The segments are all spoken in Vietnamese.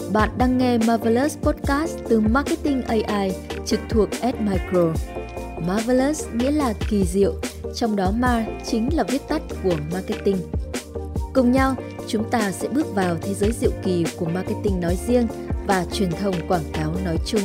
Bạn đang nghe Marvelous Podcast từ Marketing AI trực thuộc S-Micro. Marvelous nghĩa là kỳ diệu, trong đó Mar chính là viết tắt của marketing. Cùng nhau, chúng ta sẽ bước vào thế giới diệu kỳ của marketing nói riêng và truyền thông quảng cáo nói chung.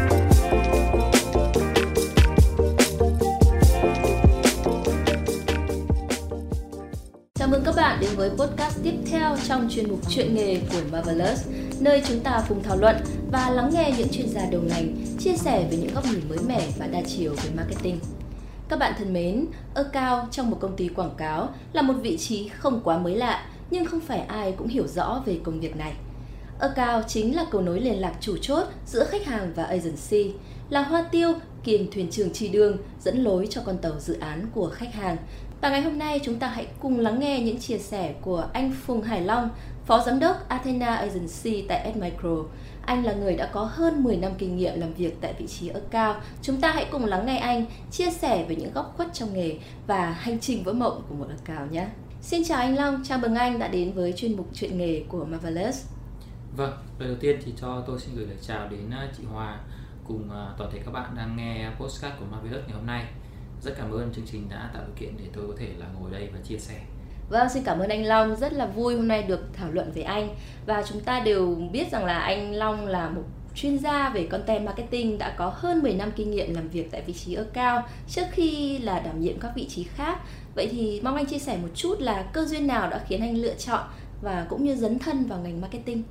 Chào mừng các bạn đến với podcast tiếp theo trong chuyên mục Chuyện nghề của Marvelous, nơi chúng ta cùng thảo luận và lắng nghe những chuyên gia đầu ngành chia sẻ về những góc nhìn mới mẻ và đa chiều về marketing. Các bạn thân mến, account trong một công ty quảng cáo là một vị trí không quá mới lạ, nhưng không phải ai cũng hiểu rõ về công việc này. Account chính là cầu nối liên lạc chủ chốt giữa khách hàng và agency, là hoa tiêu kiêm thuyền trưởng chỉ đường dẫn lối cho con tàu dự án của khách hàng. Và ngày hôm nay chúng ta hãy cùng lắng nghe những chia sẻ của anh Phùng Hải Long, Phó Giám đốc Athena Agency tại S-Micro. Anh là người đã có hơn 10 năm kinh nghiệm làm việc tại vị trí account. Chúng ta hãy cùng lắng nghe anh chia sẻ về những góc khuất trong nghề và hành trình vỡ mộng của một account nhé. Xin chào anh Long, chào mừng anh đã đến với chuyên mục Chuyện nghề của Marvelous. Vâng, lời đầu tiên thì cho tôi xin gửi lời chào đến chị Hòa cùng toàn thể các bạn đang nghe podcast của Marvelous ngày hôm nay. Rất cảm ơn chương trình đã tạo điều kiện để tôi có thể là ngồi đây và chia sẻ. Vâng, xin cảm ơn anh Long, rất là vui hôm nay được thảo luận với anh. Và chúng ta đều biết rằng là anh Long là một chuyên gia về content marketing, đã có hơn 10 năm kinh nghiệm làm việc tại vị trí account trước khi là đảm nhiệm các vị trí khác. Vậy thì mong anh chia sẻ một chút là cơ duyên nào đã khiến anh lựa chọn và cũng như dấn thân vào ngành marketing.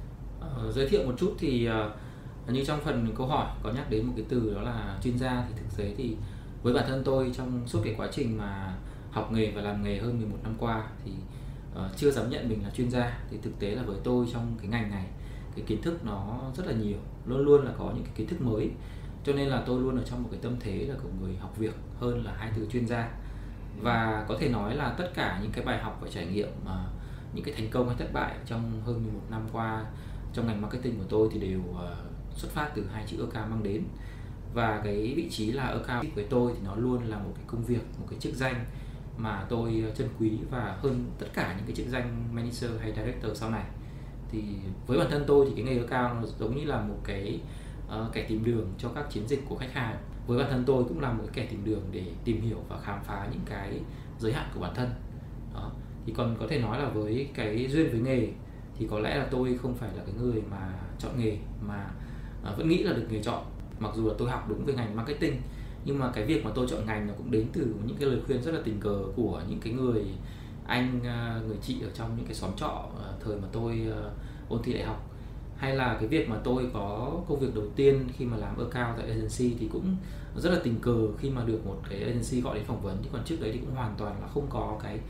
Giới thiệu một chút thì như trong phần câu hỏi có nhắc đến một cái từ đó là chuyên gia, thì thực tế thì với bản thân tôi trong suốt cái quá trình mà học nghề và làm nghề hơn 11 năm qua thì chưa dám nhận mình là chuyên gia. Thì thực tế là với tôi trong cái ngành này, cái kiến thức nó rất là nhiều, luôn luôn là có những cái kiến thức mới, cho nên là tôi luôn ở trong một cái tâm thế là của người học việc hơn là hai từ chuyên gia. Và có thể nói là tất cả những cái bài học và trải nghiệm, những cái thành công hay thất bại trong hơn 11 năm qua trong ngành marketing của tôi thì đều xuất phát từ hai chữ account mang đến. Và cái vị trí là account với tôi thì nó luôn là một cái công việc, một cái chức danh mà tôi trân quý và hơn tất cả những cái chức danh manager hay director sau này. Thì với bản thân tôi thì cái nghề account nó giống như là một cái kẻ tìm đường cho các chiến dịch của khách hàng. Với bản thân tôi cũng là một cái kẻ tìm đường để tìm hiểu và khám phá những cái giới hạn của bản thân. Đó. Thì còn có thể nói là với cái duyên với nghề thì có lẽ là tôi không phải là cái người mà chọn nghề mà vẫn nghĩ là được nghề chọn. Mặc dù là tôi học đúng về ngành marketing, nhưng mà cái việc mà tôi chọn ngành nó cũng đến từ những cái lời khuyên rất là tình cờ của những cái người anh, người chị ở trong những cái xóm trọ thời mà tôi ôn thi đại học. Hay là cái việc mà tôi có công việc đầu tiên khi mà làm account tại agency thì cũng rất là tình cờ khi mà được một cái agency gọi đến phỏng vấn. Chứ còn trước đấy thì cũng hoàn toàn là không có cái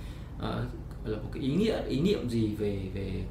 là một cái ý niệm gì về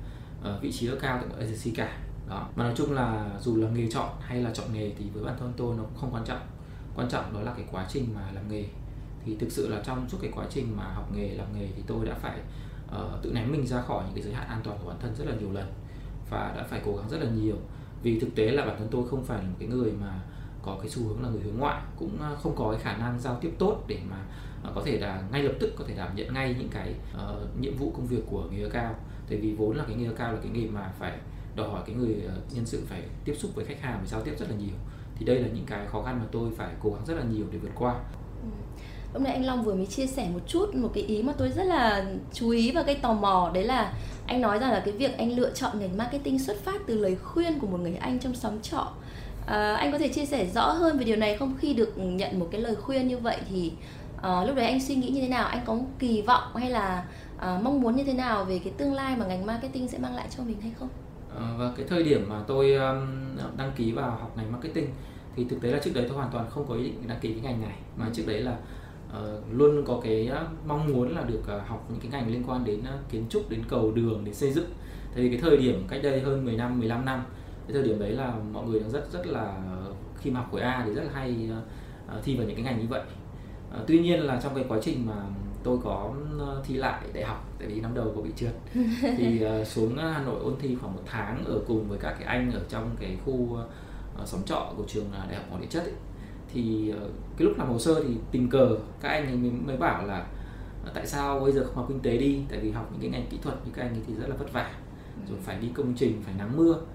vị trí account tại agency cả. Đó. Mà nói chung là dù là nghề chọn hay là chọn nghề thì với bản thân tôi nó cũng không quan trọng. Quan trọng đó là cái quá trình mà làm nghề. Thì thực sự là trong suốt cái quá trình mà học nghề, làm nghề thì tôi đã phải tự ném mình ra khỏi những cái giới hạn an toàn của bản thân rất là nhiều lần. Và đã phải cố gắng rất là nhiều. Vì thực tế là bản thân tôi không phải là một cái người mà có cái xu hướng là người hướng ngoại, cũng không có cái khả năng giao tiếp tốt để mà có thể là ngay lập tức có thể đảm nhận ngay những cái nhiệm vụ công việc của nghề account. Tại vì vốn là cái nghề account là cái nghề mà phải đòi hỏi cái người nhân sự phải tiếp xúc với khách hàng, phải giao tiếp rất là nhiều. Thì đây là những cái khó khăn mà tôi phải cố gắng rất là nhiều để vượt qua. Hôm nay anh Long vừa mới chia sẻ một cái ý mà tôi rất là chú ý và gây tò mò. Đấy là anh nói rằng là cái việc anh lựa chọn ngành marketing xuất phát từ lời khuyên của một người anh trong xóm trọ. Anh có thể chia sẻ rõ hơn về điều này không? Khi được nhận một cái lời khuyên như vậy thì lúc đấy anh suy nghĩ như thế nào? Anh có kỳ vọng hay là mong muốn như thế nào về cái tương lai mà ngành marketing sẽ mang lại cho mình hay không? Và cái thời điểm mà tôi đăng ký vào học ngành marketing thì thực tế là trước đấy tôi hoàn toàn không có ý định đăng ký cái ngành này, mà trước đấy là luôn có cái mong muốn là được học những cái ngành liên quan đến kiến trúc, đến cầu đường, đến xây dựng. Tại vì cái thời điểm cách đây hơn 10 năm, 15 năm, cái thời điểm đấy là mọi người đang rất là khi mà học khối A thì rất là hay thi vào những cái ngành như vậy. Tuy nhiên là trong cái quá trình mà tôi có thi lại đại học, tại vì năm đầu có bị trượt thì xuống Hà Nội ôn thi khoảng 1 tháng ở cùng với các cái anh ở trong cái khu xóm trọ của trường đại học quản lý chất ấy. Thì cái lúc làm hồ sơ thì tình cờ các anh ấy mới bảo là tại sao bây giờ không học kinh tế đi, tại vì học những cái ngành kỹ thuật như các anh ấy thì rất là vất vả, rồi phải đi công trình, phải nắng mưa.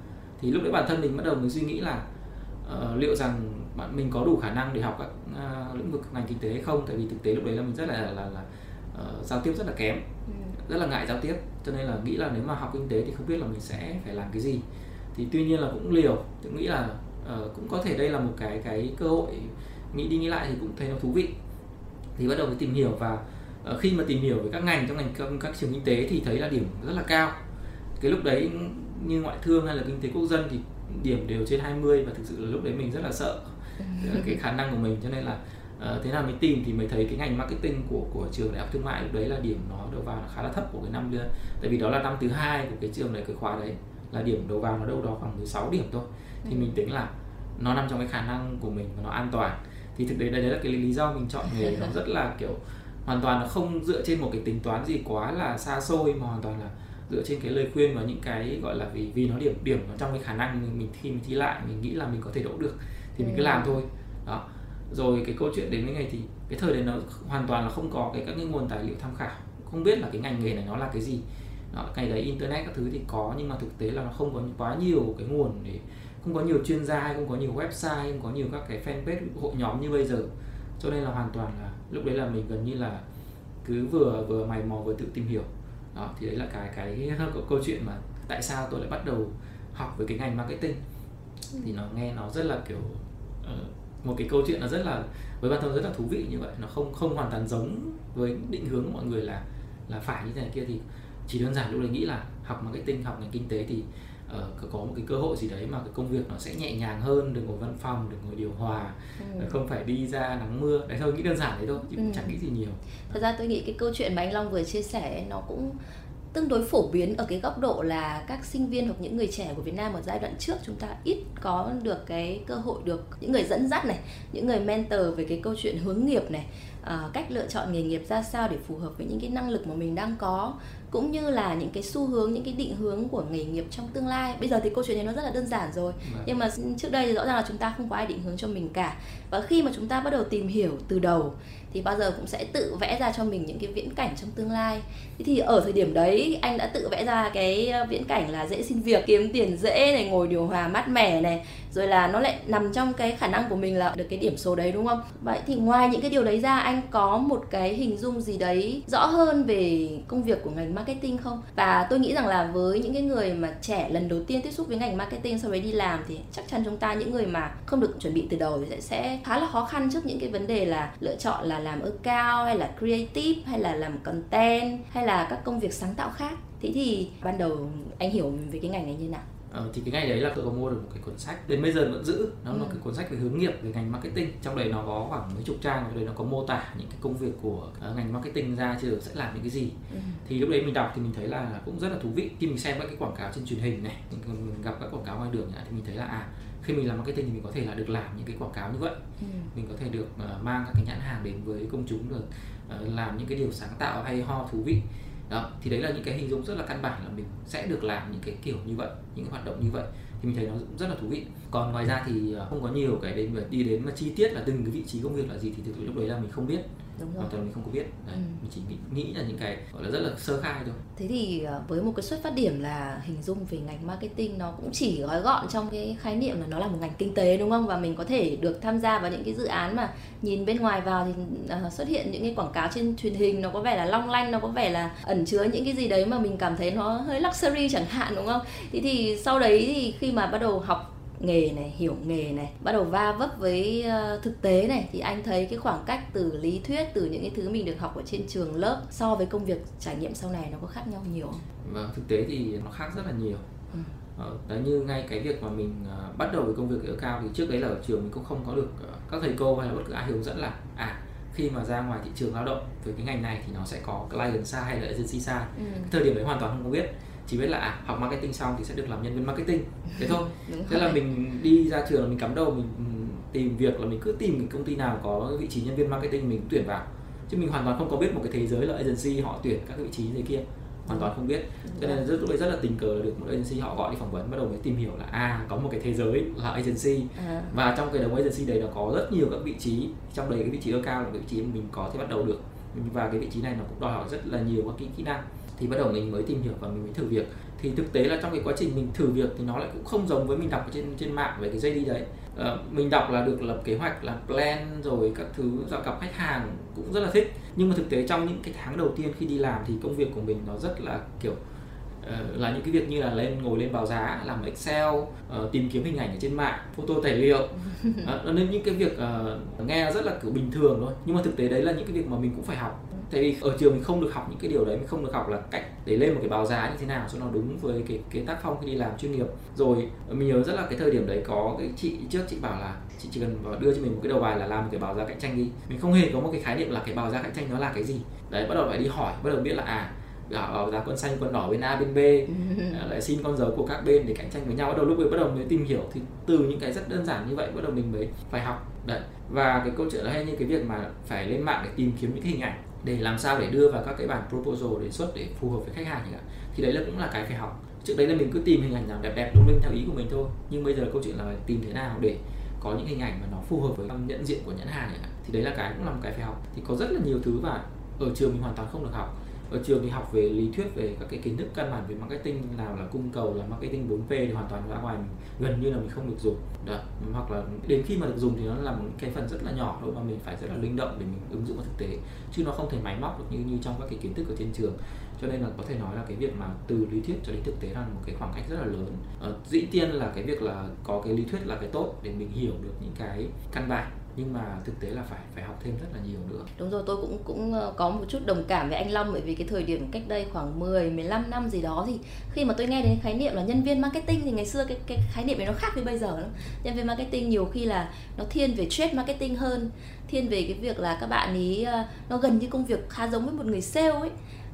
Thì lúc đấy bản thân mình bắt đầu mới suy nghĩ là liệu rằng mình có đủ khả năng để học các lĩnh vực ngành kinh tế hay không. Tại vì thực tế lúc đấy là mình rất là giao tiếp rất là kém, rất là ngại giao tiếp, cho nên là nghĩ là nếu mà học kinh tế thì không biết là mình sẽ phải làm cái gì. Thì tuy nhiên là cũng liều, tôi nghĩ là cũng có thể đây là một cái cơ hội, nghĩ đi nghĩ lại thì cũng thấy nó thú vị. Thì bắt đầu mới tìm hiểu, và khi mà tìm hiểu về các ngành trong các trường kinh tế thì thấy là điểm rất là cao. Cái lúc đấy như ngoại thương hay là kinh tế quốc dân thì điểm đều trên 20, và thực sự là lúc đấy mình rất là sợ cái khả năng của mình, cho nên là thế nào mới tìm thì mới thấy cái ngành marketing của trường đại học thương mại. Lúc đấy là điểm nó đầu vào là khá là thấp của cái năm nữa, tại vì đó là năm thứ 2 của cái trường này, cái khóa đấy là điểm đầu vào nó đâu đó khoảng 16 điểm thôi. Thì mình tính là nó nằm trong cái khả năng của mình và nó an toàn. Thì thực tế đấy là cái lý do mình chọn nghề. Nó rất là kiểu hoàn toàn là không dựa trên một cái tính toán gì quá là xa xôi, mà hoàn toàn là dựa trên cái lời khuyên và những cái gọi là vì nó điểm nó trong cái khả năng mình khi mình thi lại mình nghĩ là mình có thể đỗ được thì mình cứ làm thôi đó. Rồi cái câu chuyện đến cái ngày thì cái thời đấy nó hoàn toàn là không có các cái nguồn tài liệu tham khảo, không biết là cái ngành nghề này nó là cái gì đó. Ngày đấy internet các thứ thì có, nhưng mà thực tế là nó không có quá nhiều cái nguồn, để không có nhiều chuyên gia, không có nhiều website, không có nhiều các cái fanpage hội nhóm như bây giờ. Cho nên là hoàn toàn là lúc đấy là mình gần như là cứ vừa mày mò vừa tự tìm hiểu đó. Thì đấy là cái câu chuyện mà tại sao tôi lại bắt đầu học về cái ngành marketing. Thì nó nghe nó rất là kiểu một cái câu chuyện nó rất là với bản thân rất là thú vị như vậy. Nó không hoàn toàn giống với định hướng của mọi người là phải như thế này kia. Thì chỉ đơn giản lúc đấy nghĩ là học marketing, học ngành kinh tế thì có một cái cơ hội gì đấy mà cái công việc nó sẽ nhẹ nhàng hơn, được ngồi văn phòng, được ngồi điều hòa, không phải đi ra nắng mưa. Đấy thôi, nghĩ đơn giản đấy thôi, chứ cũng chẳng nghĩ gì nhiều. Thật ra tôi nghĩ cái câu chuyện mà anh Long vừa chia sẻ nó cũng tương đối phổ biến ở cái góc độ là các sinh viên hoặc những người trẻ của Việt Nam ở giai đoạn trước chúng ta ít có được cái cơ hội được những người dẫn dắt này, những người mentor về cái câu chuyện hướng nghiệp này, cách lựa chọn nghề nghiệp ra sao để phù hợp với những cái năng lực mà mình đang có, cũng như là những cái xu hướng, những cái định hướng của nghề nghiệp trong tương lai. Bây giờ thì câu chuyện này nó rất là đơn giản rồi, nhưng mà trước đây thì rõ ràng là chúng ta không có ai định hướng cho mình cả. Và khi mà chúng ta bắt đầu tìm hiểu từ đầu thì bao giờ cũng sẽ tự vẽ ra cho mình những cái viễn cảnh trong tương lai. Thế thì ở thời điểm đấy anh đã tự vẽ ra cái viễn cảnh là dễ xin việc, kiếm tiền dễ này, ngồi điều hòa mát mẻ này, rồi là nó lại nằm trong cái khả năng của mình là được cái điểm số đấy, đúng không? Vậy thì ngoài những cái điều đấy ra, anh có một cái hình dung gì đấy rõ hơn về công việc của ngành marketing không? Và tôi nghĩ rằng là với những cái người mà trẻ lần đầu tiên tiếp xúc với ngành marketing sau đấy đi làm thì chắc chắn chúng ta, những người mà không được chuẩn bị từ đầu thì sẽ khá là khó khăn trước những cái vấn đề là lựa chọn là làm account hay là creative hay là làm content hay là các công việc sáng tạo khác. Thế thì ban đầu anh hiểu về cái ngành này như nào? Thì cái ngày đấy là tôi có mua được một cái cuốn sách, đến bây giờ vẫn giữ. Nó là một cái cuốn sách về hướng nghiệp về ngành marketing. Trong đấy nó có khoảng mấy chục trang, trong đấy nó có mô tả những cái công việc của ngành marketing ra chứ sẽ làm những cái gì. Thì lúc đấy mình đọc thì mình thấy là cũng rất là thú vị. Khi mình xem các cái quảng cáo trên truyền hình này, mình gặp các quảng cáo ngoài đường thì mình thấy là khi mình làm marketing thì mình có thể là được làm những cái quảng cáo như vậy. Mình có thể được mang các cái nhãn hàng đến với công chúng, được làm những cái điều sáng tạo hay ho thú vị. Đó, thì đấy là những cái hình dung rất là căn bản là mình sẽ được làm những cái kiểu như vậy, những cái hoạt động như vậy, thì mình thấy nó rất là thú vị. Còn ngoài ra thì không có nhiều cái đến đi đến mà chi tiết là từng cái vị trí công việc là gì thì thực sự lúc đấy là mình không biết. Hoàn toàn mình không có biết. Đấy, mình chỉ nghĩ là những cái gọi là rất là sơ khai thôi. Thế thì với một cái xuất phát điểm là hình dung về ngành marketing, nó cũng chỉ gói gọn trong cái khái niệm là nó là một ngành kinh tế, đúng không? Và mình có thể được tham gia vào những cái dự án mà nhìn bên ngoài vào thì xuất hiện những cái quảng cáo trên truyền hình, nó có vẻ là long lanh, nó có vẻ là ẩn chứa những cái gì đấy mà mình cảm thấy nó hơi luxury chẳng hạn, đúng không? Thế thì sau đấy thì khi mà bắt đầu học nghề này, hiểu nghề này, bắt đầu va vấp với thực tế này, thì anh thấy cái khoảng cách từ lý thuyết, từ những cái thứ mình được học ở trên trường lớp so với công việc trải nghiệm sau này nó có khác nhau nhiều không? Vâng, thực tế thì nó khác rất là nhiều. Đấy, như ngay cái việc mà mình bắt đầu với công việc ở cao thì trước đấy là ở trường mình cũng không có được các thầy cô hay là bất cứ ai hướng dẫn là khi mà ra ngoài thị trường lao động với cái ngành này thì nó sẽ có client side hay là agency side. Thời điểm đấy hoàn toàn không có biết, chỉ biết là học marketing xong thì sẽ được làm nhân viên marketing, thế thôi. Thế là mình đi ra trường là mình cắm đầu mình tìm việc, là mình cứ tìm cái công ty nào có vị trí nhân viên marketing mình tuyển vào, chứ mình hoàn toàn không có biết một cái thế giới là agency họ tuyển các cái vị trí gì kia, hoàn toàn không biết. Cho nên lúc đấy rất là tình cờ là được một agency họ gọi đi phỏng vấn, bắt đầu mới tìm hiểu là có một cái thế giới là agency. Và trong cái đống agency đấy nó có rất nhiều các vị trí, trong đấy cái vị trí cao là cái vị trí mà mình có thể bắt đầu được, và cái vị trí này nó cũng đòi hỏi rất là nhiều các kỹ năng. thì bắt đầu mình mới tìm hiểu và mình mới thử việc. Thì thực tế là trong cái quá trình mình thử việc thì nó lại cũng không giống với mình đọc trên mạng về cái JD đấy. Mình đọc là được lập kế hoạch, làm plan rồi các thứ, giao gặp khách hàng cũng rất là thích. Nhưng mà thực tế trong những cái tháng đầu tiên khi đi làm thì công việc của mình nó rất là kiểu là những cái việc như là ngồi lên báo giá, làm Excel, tìm kiếm hình ảnh ở trên mạng, photo tài liệu. Nên những cái việc nghe rất là kiểu bình thường thôi, nhưng mà thực tế đấy là những cái việc mà mình cũng phải học. Tại vì ở trường mình không được học những cái điều đấy, mình không được học là cách để lên một cái báo giá như thế nào cho nó đúng với cái tác phong khi đi làm chuyên nghiệp. Rồi mình nhớ rất là cái thời điểm đấy có cái chị trước, chị bảo là chị chỉ cần đưa cho mình một cái đầu bài là làm một cái báo giá cạnh tranh đi. Mình không hề có một cái khái niệm là cái báo giá cạnh tranh nó là cái gì. Đấy, bắt đầu phải đi hỏi, bắt đầu biết là báo giá quân xanh quân đỏ bên A bên B, lại xin con dấu của các bên để cạnh tranh với nhau. Lúc ấy bắt đầu mới tìm hiểu, thì từ những cái rất đơn giản như vậy bắt đầu mình mới phải học. Đấy, và cái câu chuyện là hay như cái việc mà phải lên mạng để tìm kiếm những cái hình ảnh để làm sao để đưa vào các cái bản proposal đề xuất để phù hợp với khách hàng chẳng hạn, thì đấy là cũng là cái phải học. Trước đấy là mình cứ tìm hình ảnh nào đẹp đẹp lung linh theo ý của mình thôi, nhưng bây giờ câu chuyện là tìm thế nào để có những hình ảnh mà nó phù hợp với nhận diện của nhãn hàng chẳng hạn, thì đấy là cái cũng là một cái phải học. Thì có rất là nhiều thứ và ở trường mình hoàn toàn không được học. Ở trường thì học về lý thuyết, về các cái kiến thức căn bản về marketing, nào là cung cầu, là marketing 4P thì hoàn toàn ra ngoài gần như là mình không được dùng. Đó. Hoặc là đến khi mà được dùng thì nó là một cái phần rất là nhỏ thôi, mà mình phải rất là linh động để mình ứng dụng vào thực tế, chứ nó không thể máy móc được như trong các cái kiến thức ở trên trường. Cho nên là có thể nói là cái việc mà từ lý thuyết cho đến thực tế là một cái khoảng cách rất là lớn. Dĩ nhiên là cái việc là có cái lý thuyết là cái tốt để mình hiểu được những cái căn bản, nhưng mà thực tế là phải học thêm rất là nhiều nữa. Đúng rồi, tôi cũng có một chút đồng cảm với anh Long, bởi vì cái thời điểm cách đây khoảng 10-15 năm gì đó, thì khi mà tôi nghe đến khái niệm là nhân viên marketing thì ngày xưa cái khái niệm này nó khác với bây giờ lắm. Nhân viên marketing nhiều khi là nó thiên về trade marketing hơn, thiên về cái việc là các bạn ý nó gần như công việc khá giống với một người sale ấy.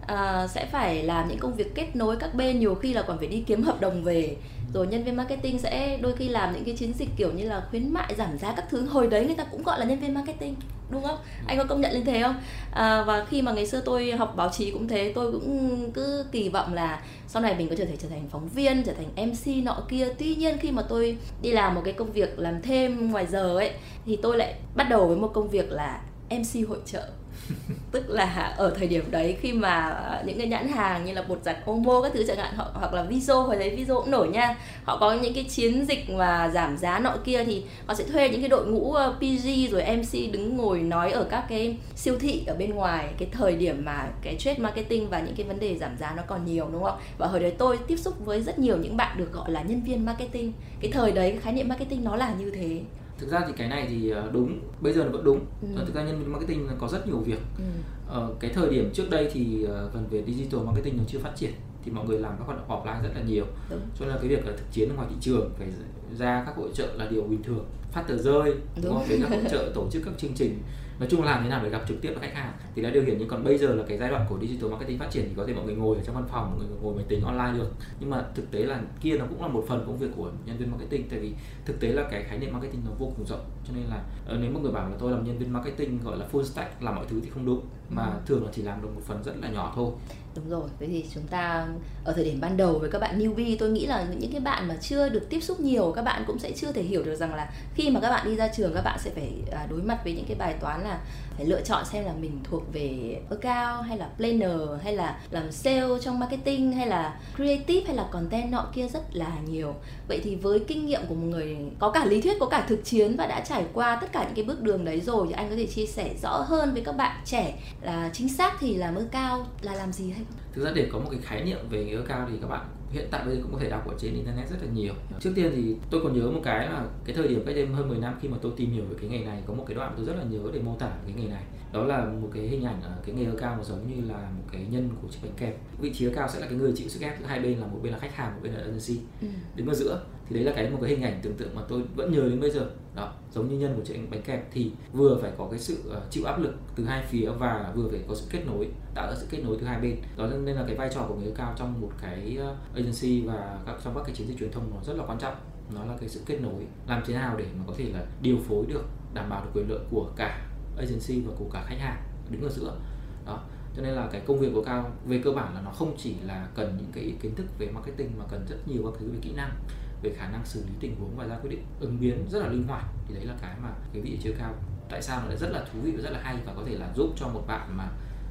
Sẽ phải làm những công việc kết nối các bên, nhiều khi là còn phải đi kiếm hợp đồng về. Rồi nhân viên marketing sẽ đôi khi làm những cái chiến dịch kiểu như là khuyến mại, giảm giá các thứ. Hồi đấy người ta cũng gọi là nhân viên marketing, đúng không? Anh có công nhận lên thế không? Và khi mà ngày xưa tôi học báo chí cũng thế, tôi cũng cứ kỳ vọng là sau này mình có thể trở thành phóng viên, trở thành MC nọ kia. Tuy nhiên khi mà tôi đi làm một cái công việc làm thêm ngoài giờ ấy, thì tôi lại bắt đầu với một công việc là MC hội chợ. Tức là ở thời điểm đấy, khi mà những cái nhãn hàng như là bột giặt Omo các thứ chẳng hạn, hoặc là Viso, hồi đấy Viso cũng nổi nha, họ có những cái chiến dịch mà giảm giá nọ kia, thì họ sẽ thuê những cái đội ngũ PG rồi MC đứng ngồi nói ở các cái siêu thị ở bên ngoài, cái thời điểm mà cái trade marketing và những cái vấn đề giảm giá nó còn nhiều, đúng không? Và hồi đấy tôi tiếp xúc với rất nhiều những bạn được gọi là nhân viên marketing. Cái thời đấy cái khái niệm marketing nó là như thế. Thực ra thì cái này thì đúng, bây giờ nó vẫn đúng. Thực ra nhân viên marketing có rất nhiều việc. Cái thời điểm trước đây thì phần về digital marketing nó chưa phát triển, thì mọi người làm các hoạt động offline rất là nhiều. Cho nên là cái việc là thực chiến ở ngoài thị trường, phải ra các hội chợ là điều bình thường. Phát tờ rơi, đúng không? Đến các hội chợ tổ chức các chương trình, nói chung là làm thế nào để gặp trực tiếp với khách hàng thì là điều hiển nhiên. Còn bây giờ là cái giai đoạn của digital marketing phát triển thì có thể mọi người ngồi ở trong văn phòng, mọi người ngồi máy tính online được, nhưng mà thực tế là kia nó cũng là một phần công việc của nhân viên marketing. Tại vì thực tế là cái khái niệm marketing nó vô cùng rộng, cho nên là nếu một người bảo là tôi làm nhân viên marketing gọi là full stack, làm mọi thứ thì không đúng, mà thường là chỉ làm được một phần rất là nhỏ thôi. Đúng rồi, vậy thì chúng ta ở thời điểm ban đầu với các bạn newbie, tôi nghĩ là những cái bạn mà chưa được tiếp xúc nhiều, các bạn cũng sẽ chưa thể hiểu được rằng là khi mà các bạn đi ra trường, các bạn sẽ phải đối mặt với những cái bài toán là phải lựa chọn xem là mình thuộc về account hay là planner, hay là làm sale trong marketing, hay là creative, hay là content nọ kia, rất là nhiều. Vậy thì với kinh nghiệm của một người có cả lý thuyết, có cả thực chiến và đã trải qua tất cả những cái bước đường đấy rồi, thì anh có thể chia sẻ rõ hơn với các bạn trẻ là chính xác thì làm account là làm gì hay không? Thực ra để có một cái khái niệm về account thì các bạn hiện tại bây giờ cũng có thể đọc ở trên internet rất là nhiều. Trước tiên thì tôi còn nhớ một cái là cái thời điểm cách đây hơn 10 năm khi mà tôi tìm hiểu về cái nghề này, có một cái đoạn tôi rất là nhớ để mô tả cái nghề này. Đó là một cái hình ảnh ở cái nghề account nó giống như là một cái nhân của chiếc bánh kẹp. Vị trí account sẽ là cái người chịu sức ép giữa hai bên, là một bên là khách hàng, một bên là agency, đứng ở giữa. Thì đấy là một cái hình ảnh tưởng tượng mà tôi vẫn nhớ đến bây giờ. Đó, giống như nhân của chiếc bánh kẹp, thì vừa phải có cái sự chịu áp lực từ hai phía và vừa phải có sự kết nối, tạo ra sự kết nối từ hai bên. Đó nên là cái vai trò của người account trong một cái agency và trong các cái chiến dịch truyền thông nó rất là quan trọng. Nó là cái sự kết nối, làm thế nào để mà có thể là điều phối được, đảm bảo được quyền lợi của cả agency và của cả khách hàng đứng ở giữa. Đó, cho nên là cái công việc của account về cơ bản là nó không chỉ là cần những cái kiến thức về marketing, mà cần rất nhiều các thứ về kỹ năng, về khả năng xử lý tình huống và ra quyết định ứng biến rất là linh hoạt. Thì đấy là cái mà cái vị trí account tại sao nó lại rất là thú vị và rất là hay, và có thể là giúp cho một bạn mà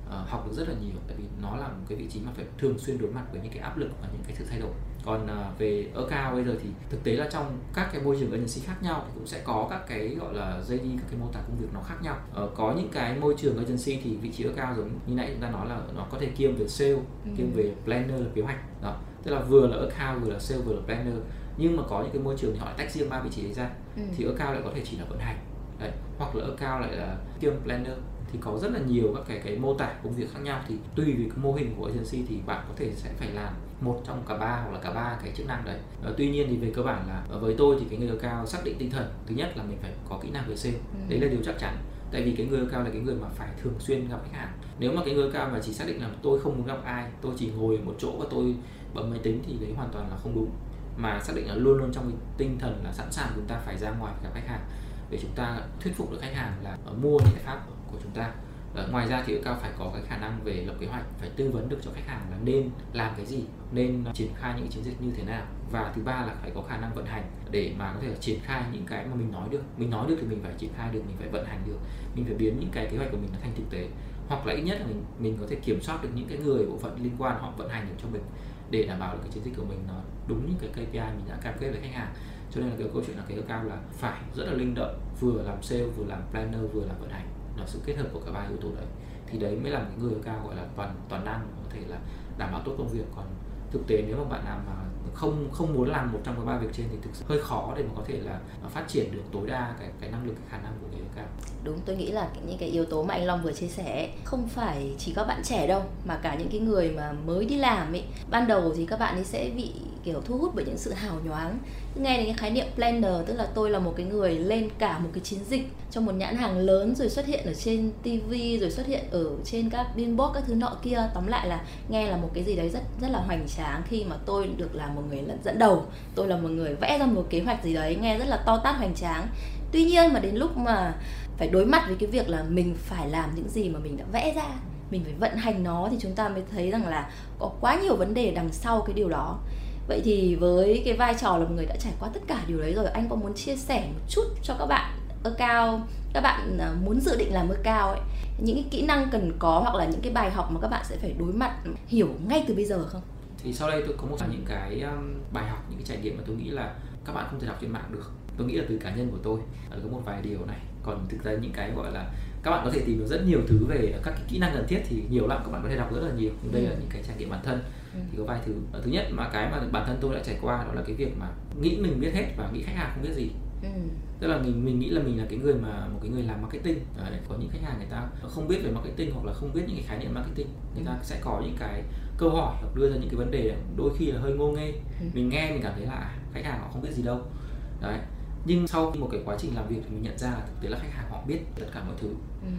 học được rất là nhiều, tại vì nó là một cái vị trí mà phải thường xuyên đối mặt với những cái áp lực và những cái sự thay đổi. Còn về account bây giờ thì thực tế là trong các cái môi trường agency khác nhau thì cũng sẽ có các cái gọi là JD, các cái mô tả công việc nó khác nhau. Có những cái môi trường agency thì vị trí account giống như nãy chúng ta nói là nó có thể kiêm về sale, kiêm về planner là kế hoạch đó, tức là vừa là account, vừa là sale, vừa là planner. Nhưng mà có những cái môi trường thì họ lại tách riêng ba vị trí đấy ra, thì account lại có thể chỉ là vận hành đấy, hoặc là account lại là kiêm planner. Thì có rất là nhiều các cái mô tả công việc khác nhau, thì tùy vì cái mô hình của agency thì bạn có thể sẽ phải làm một trong cả ba hoặc là cả ba cái chức năng đấy. Tuy nhiên thì về cơ bản là với tôi thì cái người cao xác định tinh thần thứ nhất là mình phải có kỹ năng về sale, đấy là điều chắc chắn. Tại vì cái người cao là cái người mà phải thường xuyên gặp khách hàng. Nếu mà cái người cao mà chỉ xác định là tôi không muốn gặp ai, tôi chỉ ngồi ở một chỗ và tôi bấm máy tính thì đấy hoàn toàn là không đúng. Mà xác định là luôn luôn trong cái tinh thần là sẵn sàng chúng ta phải ra ngoài gặp khách hàng để chúng ta thuyết phục được khách hàng là mua những giải pháp của chúng ta. Ngoài ra thì cao phải có cái khả năng về lập kế hoạch, phải tư vấn được cho khách hàng là nên làm cái gì, nên triển khai những chiến dịch như thế nào. Và thứ ba là phải có khả năng vận hành để mà có thể triển khai những cái mà mình nói được. Mình nói được thì mình phải triển khai được, mình phải vận hành được, mình phải biến những cái kế hoạch của mình thành thực tế. Hoặc là ít nhất là mình có thể kiểm soát được những cái người bộ phận liên quan họ vận hành được cho mình để đảm bảo được cái chiến dịch của mình nó đúng những cái KPI mình đã cam kết với khách hàng. Cho nên là cái câu chuyện là cái cao là phải rất là linh động, vừa làm sale, vừa làm planner, vừa làm vận hành. Nó sự kết hợp của cả ba yếu tố đấy thì đấy mới là một người cao gọi là toàn năng, có thể là đảm bảo tốt công việc. Còn thực tế nếu mà bạn nào mà không muốn làm một trong cái ba việc trên thì thực sự hơi khó để mà có thể là phát triển được tối đa cái năng lực, cái khả năng của người cao. Đúng, tôi nghĩ là những cái yếu tố mà anh Long vừa chia sẻ không phải chỉ các bạn trẻ đâu, mà cả những cái người mà mới đi làm ấy. Ban đầu thì các bạn ấy sẽ bị kiểu thu hút bởi những sự hào nhoáng. Nghe đến cái khái niệm planner, tức là tôi là một cái người lên cả một cái chiến dịch cho một nhãn hàng lớn, rồi xuất hiện ở trên TV, rồi xuất hiện ở trên các billboard các thứ nọ kia. Tóm lại là nghe là một cái gì đấy rất là hoành tráng khi mà tôi được làm một người dẫn đầu. Tôi là một người vẽ ra một kế hoạch gì đấy nghe rất là to tát hoành tráng. Tuy nhiên mà đến lúc mà phải đối mặt với cái việc là mình phải làm những gì mà mình đã vẽ ra, mình phải vận hành nó, thì chúng ta mới thấy rằng là có quá nhiều vấn đề đằng sau cái điều đó. Vậy thì với cái vai trò là một người đã trải qua tất cả điều đấy rồi, anh có muốn chia sẻ một chút cho các bạn account, các bạn muốn dự định làm account ấy, những cái kỹ năng cần có hoặc là những cái bài học mà các bạn sẽ phải đối mặt, hiểu ngay từ bây giờ không? Thì sau đây tôi có một những cái bài học, những cái trải nghiệm mà tôi nghĩ là các bạn không thể học trên mạng được. Tôi nghĩ là từ cá nhân của tôi có một vài điều này. Còn thực ra những cái gọi là các bạn có thể tìm được rất nhiều thứ về các cái kỹ năng cần thiết thì nhiều lắm, các bạn có thể đọc rất là nhiều. Nhưng đây là những cái trải nghiệm bản thân. Thì có vài thứ. Thứ nhất mà cái mà bản thân tôi đã trải qua đó là cái việc mà nghĩ mình biết hết và nghĩ khách hàng không biết gì. Tức là mình nghĩ là mình là cái người mà một cái người làm marketing. Có những khách hàng người ta không biết về marketing hoặc là không biết những cái khái niệm marketing, người ta sẽ có những cái câu hỏi hoặc đưa ra những cái vấn đề đôi khi là hơi ngô nghê. Mình nghe mình cảm thấy là khách hàng họ không biết gì đâu đấy. Nhưng sau một cái quá trình làm việc thì mình nhận ra là thực tế là khách hàng họ biết tất cả mọi thứ.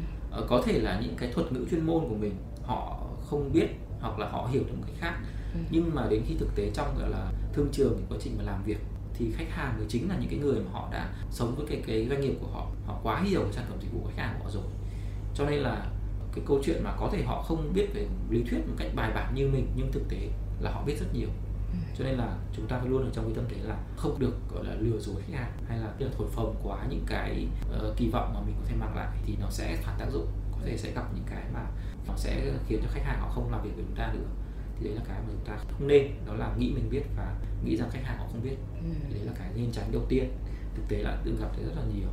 Có thể là những cái thuật ngữ chuyên môn của mình họ không biết hoặc là họ hiểu được một cách khác. Nhưng mà đến khi thực tế trong gọi là thương trường, cái quá trình mà làm việc thì khách hàng mới chính là những cái người mà họ đã sống với cái doanh nghiệp của họ, họ quá hiểu cái sản phẩm dịch vụ của khách hàng của họ rồi. Cho nên là cái câu chuyện mà có thể họ không biết về lý thuyết một cách bài bản như mình, nhưng thực tế là họ biết rất nhiều. Cho nên là chúng ta phải luôn ở trong cái tâm thế là không được gọi là lừa dối khách hàng hay là thổi phồng quá những cái kỳ vọng mà mình có thể mang lại, thì nó sẽ phản tác dụng, có thể sẽ gặp những cái mà nó sẽ khiến cho khách hàng họ không làm việc với chúng ta nữa. Thì đấy là cái mà chúng ta không nên, đó là nghĩ mình biết và nghĩ rằng khách hàng họ không biết. Thì đấy là cái nên tránh đầu tiên, thực tế là từng gặp thấy rất là nhiều.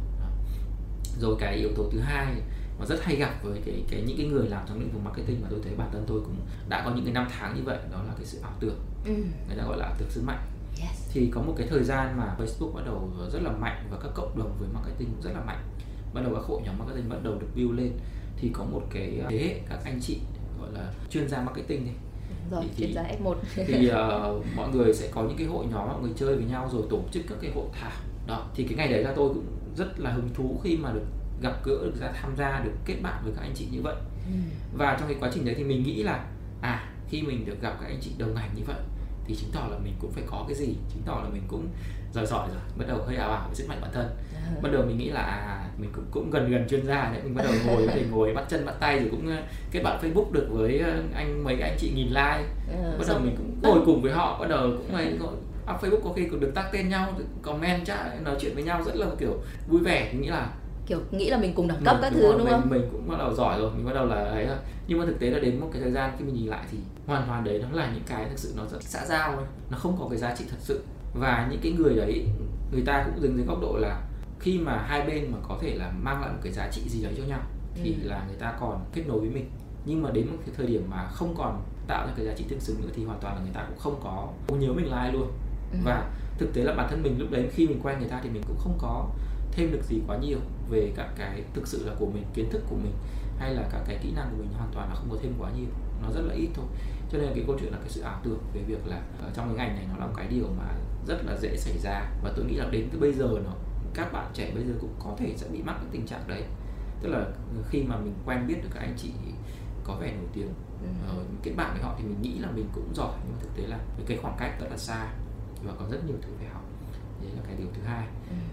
Rồi cái yếu tố thứ hai mà rất hay gặp với những cái người làm trong lĩnh vực marketing mà tôi thấy bản thân tôi cũng đã có những cái năm tháng như vậy, đó là cái sự ảo tưởng. Người ta gọi là ảo tưởng sức mạnh. Thì có một cái thời gian mà Facebook bắt đầu rất là mạnh và các cộng đồng với marketing rất là mạnh, bắt đầu các hội nhóm marketing bắt đầu được build lên, thì có một cái thế hệ các anh chị gọi là chuyên gia marketing này. Rồi, chuyên gia F1 thì mọi người sẽ có những cái hội nhóm, mọi người chơi với nhau rồi tổ chức các cái hội thảo đó. Thì cái ngày đấy là tôi cũng rất là hứng thú khi mà được gặp gỡ, được ra tham gia, được kết bạn với các anh chị như vậy. Và trong cái quá trình đấy thì mình nghĩ là khi mình được gặp các anh chị đồng hành như vậy thì chứng tỏ là mình cũng phải có cái gì, chứng tỏ là mình cũng giỏi rồi, bắt đầu hơi ảo với sức mạnh bản thân. Bắt đầu mình nghĩ là mình cũng gần chuyên gia đấy, mình bắt đầu ngồi bắt chân bắt tay, rồi cũng kết bạn Facebook được với mấy anh chị nghìn like. Bắt đầu mình cũng ngồi cùng với họ, bắt đầu cũng Facebook có khi còn được tag tên nhau, comment chat, nói chuyện với nhau rất là kiểu vui vẻ. Mình nghĩ là kiểu nghĩ là mình cùng đẳng cấp các thứ đúng không? Mình cũng bắt đầu giỏi rồi, mình bắt đầu là ấy rồi. Nhưng mà thực tế là đến một cái thời gian khi mình nhìn lại thì hoàn toàn đấy nó là những cái thực sự nó rất xã giao thôi, nó không có cái giá trị thật sự. Và những cái người đấy, người ta cũng đứng dưới góc độ là khi mà hai bên mà có thể là mang lại một cái giá trị gì đấy cho nhau thì là người ta còn kết nối với mình. Nhưng mà đến một cái thời điểm mà không còn tạo ra cái giá trị tương xứng nữa thì hoàn toàn là người ta cũng không có nhớ mình là ai luôn. Và thực tế là bản thân mình lúc đấy khi mình quen người ta thì mình cũng không có thêm được gì quá nhiều về các cái thực sự là của mình, kiến thức của mình hay là các cái kỹ năng của mình, hoàn toàn là không có thêm quá nhiều, nó rất là ít thôi. Cho nên là cái câu chuyện là cái sự ảo tưởng về việc là ở trong cái ngành này nó là một cái điều mà rất là dễ xảy ra, và tôi nghĩ là đến từ bây giờ các bạn trẻ bây giờ cũng có thể sẽ bị mắc cái tình trạng đấy. Tức là khi mà mình quen biết được các anh chị có vẻ nổi tiếng, kết bạn với họ thì mình nghĩ là mình cũng giỏi, nhưng mà thực tế là cái khoảng cách rất là xa và còn rất nhiều thứ phải học. Đấy là cái điều thứ hai.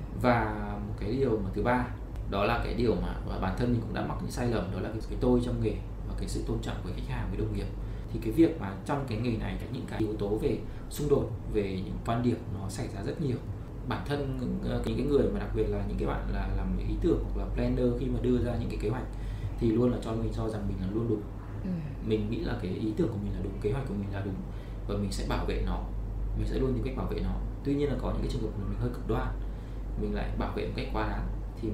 Và một cái điều mà thứ ba, đó là cái điều mà bản thân mình cũng đã mắc những sai lầm, đó là cái tôi trong nghề và cái sự tôn trọng với khách hàng, với đồng nghiệp. Thì cái việc mà trong cái nghề này những cái yếu tố về xung đột, về những quan điểm nó xảy ra rất nhiều. Bản thân những cái người mà đặc biệt là những cái bạn là làm ý tưởng hoặc là planner, khi mà đưa ra những cái kế hoạch thì luôn là cho rằng mình là luôn đúng. Mình nghĩ là cái ý tưởng của mình là đúng, kế hoạch của mình là đúng và mình sẽ bảo vệ nó, mình sẽ luôn tìm cách bảo vệ nó. Tuy nhiên là có những cái trường hợp mà mình hơi cực đoan, mình lại bảo vệ một cách quá đáng thì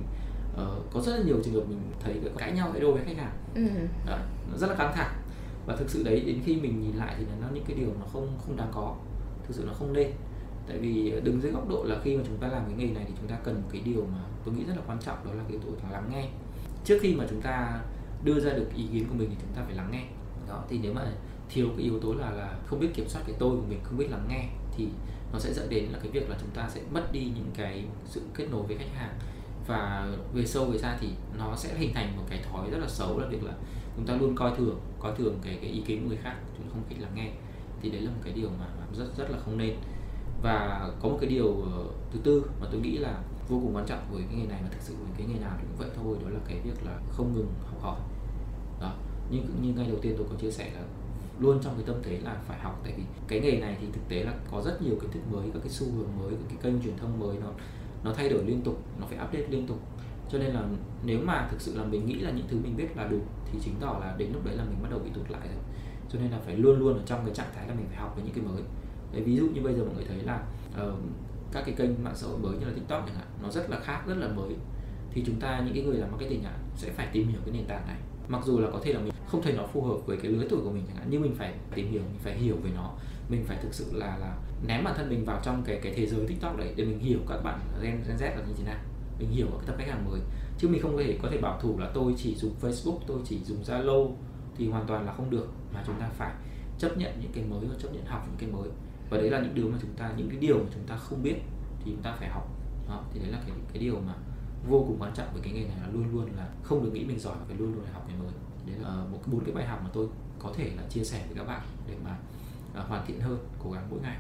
có rất là nhiều trường hợp mình thấy cãi nhau cãi đôi với khách hàng. Đó, nó rất là căng thẳng. Và thực sự đấy, đến khi mình nhìn lại thì nó những cái điều nó không đáng có, thực sự nó không nên. Tại vì đứng dưới góc độ là khi mà chúng ta làm cái nghề này thì chúng ta cần một cái điều mà tôi nghĩ rất là quan trọng, đó là cái yếu tố là lắng nghe. Trước khi mà chúng ta đưa ra được ý kiến của mình thì chúng ta phải lắng nghe. Đó, thì nếu mà thiếu cái yếu tố là không biết kiểm soát cái tôi của mình, không biết lắng nghe thì nó sẽ dẫn đến là cái việc là chúng ta sẽ mất đi những cái sự kết nối với khách hàng. Và về sâu về xa thì nó sẽ hình thành một cái thói rất là xấu, là việc là chúng ta luôn coi thường cái ý kiến của người khác, chúng ta không biết lắng nghe. Thì đấy là một cái điều mà rất là không nên. Và có một cái điều thứ tư mà tôi nghĩ là vô cùng quan trọng với cái nghề này, mà thực sự với cái nghề nào thì cũng vậy thôi, đó là cái việc là không ngừng học hỏi. Đó, như ngay đầu tiên tôi có chia sẻ là luôn trong cái tâm thế là phải học. Tại vì cái nghề này thì thực tế là có rất nhiều kiến thức mới, các cái xu hướng mới, các cái kênh truyền thông mới nó thay đổi liên tục, nó phải update liên tục. Cho nên là nếu mà thực sự là mình nghĩ là những thứ mình biết là đủ thì chứng tỏ là đến lúc đấy là mình bắt đầu bị tụt lại rồi. Cho nên là phải luôn luôn ở trong cái trạng thái là mình phải học với những cái mới. Đấy, ví dụ như bây giờ mọi người thấy là các cái kênh mạng xã hội mới như là TikTok chẳng hạn, nó rất là khác, rất là mới. Thì chúng ta, những cái người làm marketing sẽ phải tìm hiểu cái nền tảng này. Mặc dù là có thể là mình không thấy nó phù hợp với cái lứa tuổi của mình chẳng hạn, nhưng mình phải tìm hiểu, mình phải hiểu về nó. Mình phải thực sự là ném bản thân mình vào trong cái thế giới TikTok đấy để mình hiểu các bạn Gen Z là như thế nào, mình hiểu cái tập khách hàng mới. Chứ mình không có thể bảo thủ là tôi chỉ dùng Facebook, tôi chỉ dùng Zalo thì hoàn toàn là không được, mà chúng ta phải chấp nhận những cái mới và chấp nhận học những cái mới. Và đấy là những điều mà chúng ta không biết thì chúng ta phải học. Đó, thì đấy là cái điều mà vô cùng quan trọng với cái nghề này, là luôn luôn là không được nghĩ mình giỏi, phải luôn luôn là học cái mới. Đấy là bốn cái bài học mà tôi có thể là chia sẻ với các bạn để mà hoàn thiện hơn, cố gắng mỗi ngày.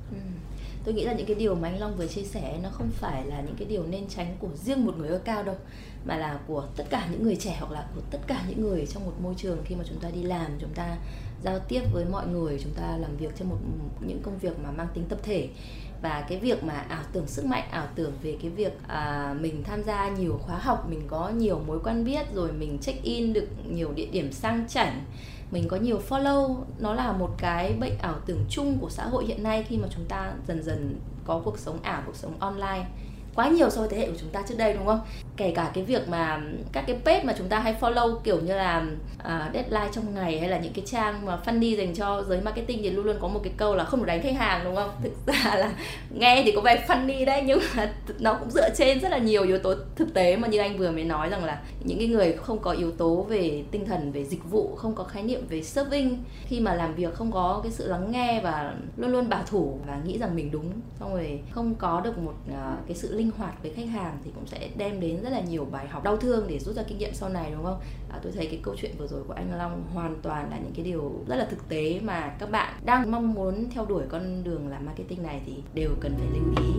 Tôi nghĩ là những cái điều mà anh Long vừa chia sẻ nó không phải là những cái điều nên tránh của riêng một người ở cao đâu, mà là của tất cả những người trẻ, hoặc là của tất cả những người trong một môi trường. Khi mà chúng ta đi làm, chúng ta giao tiếp với mọi người, chúng ta làm việc trong những công việc mà mang tính tập thể. Và cái việc mà ảo tưởng sức mạnh, ảo tưởng về cái việc mình tham gia nhiều khóa học, mình có nhiều mối quen biết, rồi mình check in được nhiều địa điểm sang chảnh, mình có nhiều follow, nó là một cái bệnh ảo tưởng chung của xã hội hiện nay, khi mà chúng ta dần dần có cuộc sống ảo, cuộc sống online quá nhiều so với thế hệ của chúng ta trước đây, đúng không? Kể cả cái việc mà các cái page mà chúng ta hay follow kiểu như là deadline trong ngày, hay là những cái trang mà funny dành cho giới marketing thì luôn luôn có một cái câu là không được đánh khách hàng, đúng không? Thực ra là nghe thì có vẻ funny đấy, nhưng mà nó cũng dựa trên rất là nhiều yếu tố thực tế, mà như anh vừa mới nói rằng là những cái người không có yếu tố về tinh thần, về dịch vụ, không có khái niệm về serving, khi mà làm việc không có cái sự lắng nghe và luôn luôn bảo thủ và nghĩ rằng mình đúng, xong rồi không có được một cái sự linh hoạt với khách hàng, thì cũng sẽ đem đến rất là nhiều bài học đau thương để rút ra kinh nghiệm sau này, đúng không? Tôi thấy cái câu chuyện vừa rồi của anh Long hoàn toàn là những cái điều rất là thực tế mà các bạn đang mong muốn theo đuổi con đường làm marketing này thì đều cần phải lưu ý.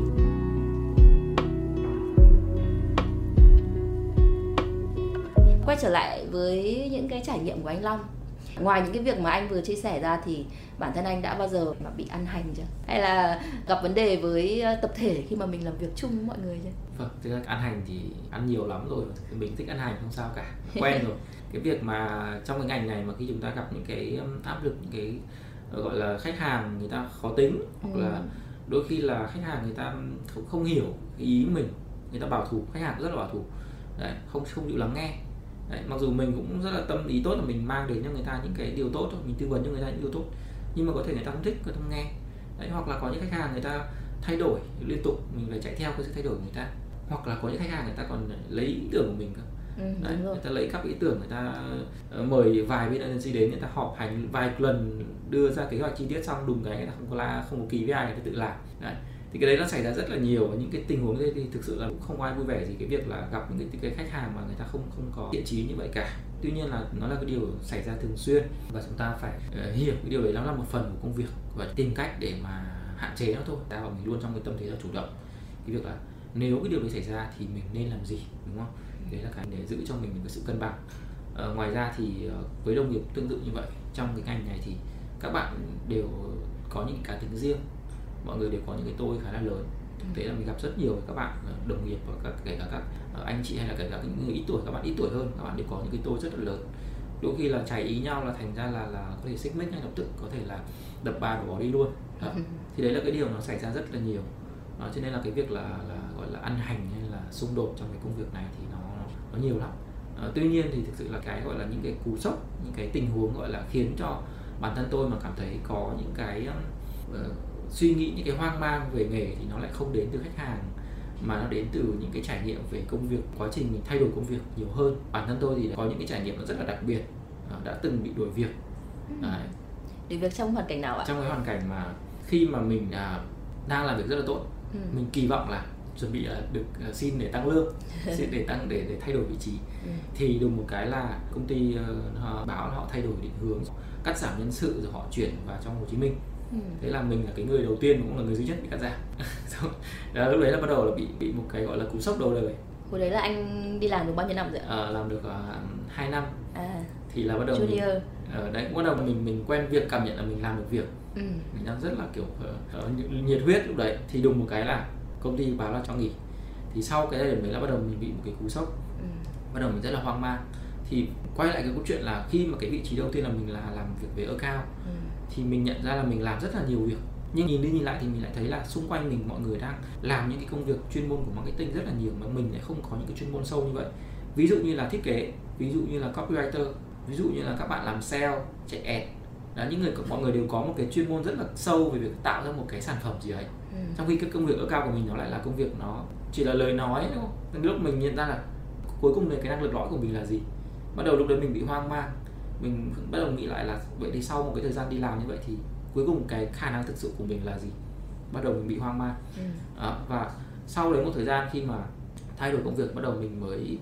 Quay trở lại với những cái trải nghiệm của anh Long, Ngoài những cái việc mà anh vừa chia sẻ ra thì bản thân anh đã bao giờ mà bị ăn hành chưa? Hay là gặp vấn đề với tập thể khi mà mình làm việc chung với mọi người chưa? Vâng, thực ra ăn hành thì ăn nhiều lắm rồi, mình thích ăn hành không sao cả, quen rồi. Cái việc mà trong cái ngành này mà khi chúng ta gặp những cái áp lực, những cái gọi là khách hàng người ta khó tính, hoặc là đôi khi là khách hàng người ta không hiểu cái ý của mình, người ta bảo thủ, khách hàng cũng rất là bảo thủ, đấy, không chịu lắng nghe. Đấy, mặc dù mình cũng rất là tâm ý tốt là mình mang đến cho người ta những cái điều tốt thôi, mình tư vấn cho người ta những điều tốt, nhưng mà có thể người ta không thích, người ta không nghe. Đấy, hoặc là có những khách hàng người ta thay đổi liên tục, mình phải chạy theo cái sự thay đổi của người ta. Hoặc là có những khách hàng người ta còn lấy ý tưởng của mình cơ. Đấy, người ta lấy các ý tưởng, người ta mời vài bên agency đến, người ta họp hành vài lần, đưa ra kế hoạch chi tiết, xong đùng cái người ta không có ký với ai, người ta tự làm. Đấy, thì cái đấy nó xảy ra rất là nhiều, và những cái tình huống như thế thì thực sự là cũng không ai vui vẻ gì cái việc là gặp những cái khách hàng mà người ta không có thiện chí như vậy cả. Tuy nhiên là nó là cái điều xảy ra thường xuyên, và chúng ta phải hiểu cái điều đấy nó là một phần của công việc và tìm cách để mà hạn chế nó thôi. Mình luôn trong cái tâm thế là chủ động, cái việc là nếu cái điều đấy xảy ra thì mình nên làm gì, đúng không? Đấy là cái để giữ cho mình cái sự cân bằng. Ngoài ra thì với đồng nghiệp tương tự như vậy, trong cái ngành này thì các bạn đều có những cá tính riêng, mọi người đều có những cái tôi khá là lớn. Thực tế là mình gặp rất nhiều các bạn đồng nghiệp, và kể cả các anh chị hay là kể cả những người ít tuổi, các bạn ít tuổi hơn, các bạn đều có những cái tôi rất là lớn. Đôi khi là chảy ý nhau là thành ra là có thể xích mích ngay lập tức, có thể là đập bàn và bỏ đi luôn. Đó. Thì đấy là cái điều nó xảy ra rất là nhiều. Đó, cho nên là cái việc là gọi là ăn hành hay là xung đột trong cái công việc này thì nó nhiều lắm. Tuy nhiên thì thực sự là cái gọi là những cái cú sốc, những cái tình huống gọi là khiến cho bản thân tôi mà cảm thấy có những cái suy nghĩ, những cái hoang mang về nghề thì nó lại không đến từ khách hàng, mà nó đến từ những cái trải nghiệm về công việc, quá trình mình thay đổi công việc nhiều hơn. Bản thân tôi thì có những cái trải nghiệm nó rất là đặc biệt, đã từng bị đuổi việc. Đuổi việc trong hoàn cảnh nào ạ? Trong cái hoàn cảnh mà khi mà mình đang làm việc rất là tốt, mình kỳ vọng là chuẩn bị được xin để tăng lương, xin để thay đổi vị trí, thì đùng một cái là công ty báo là họ thay đổi định hướng, cắt giảm nhân sự, rồi họ chuyển vào trong Hồ Chí Minh. Thế là mình là cái người đầu tiên, cũng là người duy nhất bị cắt giảm. Lúc đấy là bắt đầu là bị một cái gọi là cú sốc đầu đời. Hồi đấy là anh đi làm được bao nhiêu năm rồi ạ? Làm được 2 năm. Thì là bắt đầu Junior. Đấy, bắt đầu mình quen việc, cảm nhận là mình làm được việc. Mình đang rất là kiểu nhiệt huyết lúc đấy, thì đùng một cái là công ty báo là cho nghỉ. Thì sau cái thời điểm đấy là bắt đầu mình bị một cái cú sốc. Bắt đầu mình rất là hoang mang. Thì quay lại cái câu chuyện là khi mà cái vị trí đầu tiên là mình là làm việc về account, thì mình nhận ra là mình làm rất là nhiều việc, nhưng nhìn đi nhìn lại thì mình lại thấy là xung quanh mình mọi người đang làm những cái công việc chuyên môn của marketing rất là nhiều, mà mình lại không có những cái chuyên môn sâu như vậy. Ví dụ như là thiết kế, ví dụ như là copywriter, ví dụ như là các bạn làm sale, chạy ad. Đó, mọi người đều có một cái chuyên môn rất là sâu về việc tạo ra một cái sản phẩm gì ấy. Trong khi cái công việc account của mình nó lại là công việc nó chỉ là lời nói thôi. Lúc mình nhận ra là cuối cùng cái năng lực lõi của mình là gì, bắt đầu lúc đấy mình bị hoang mang. Mình bắt đầu nghĩ lại là vậy thì sau một cái thời gian đi làm như vậy thì cuối cùng cái khả năng thực sự của mình là gì, bắt đầu mình bị hoang mang. Và sau đấy một thời gian khi mà thay đổi công việc, bắt đầu mình mới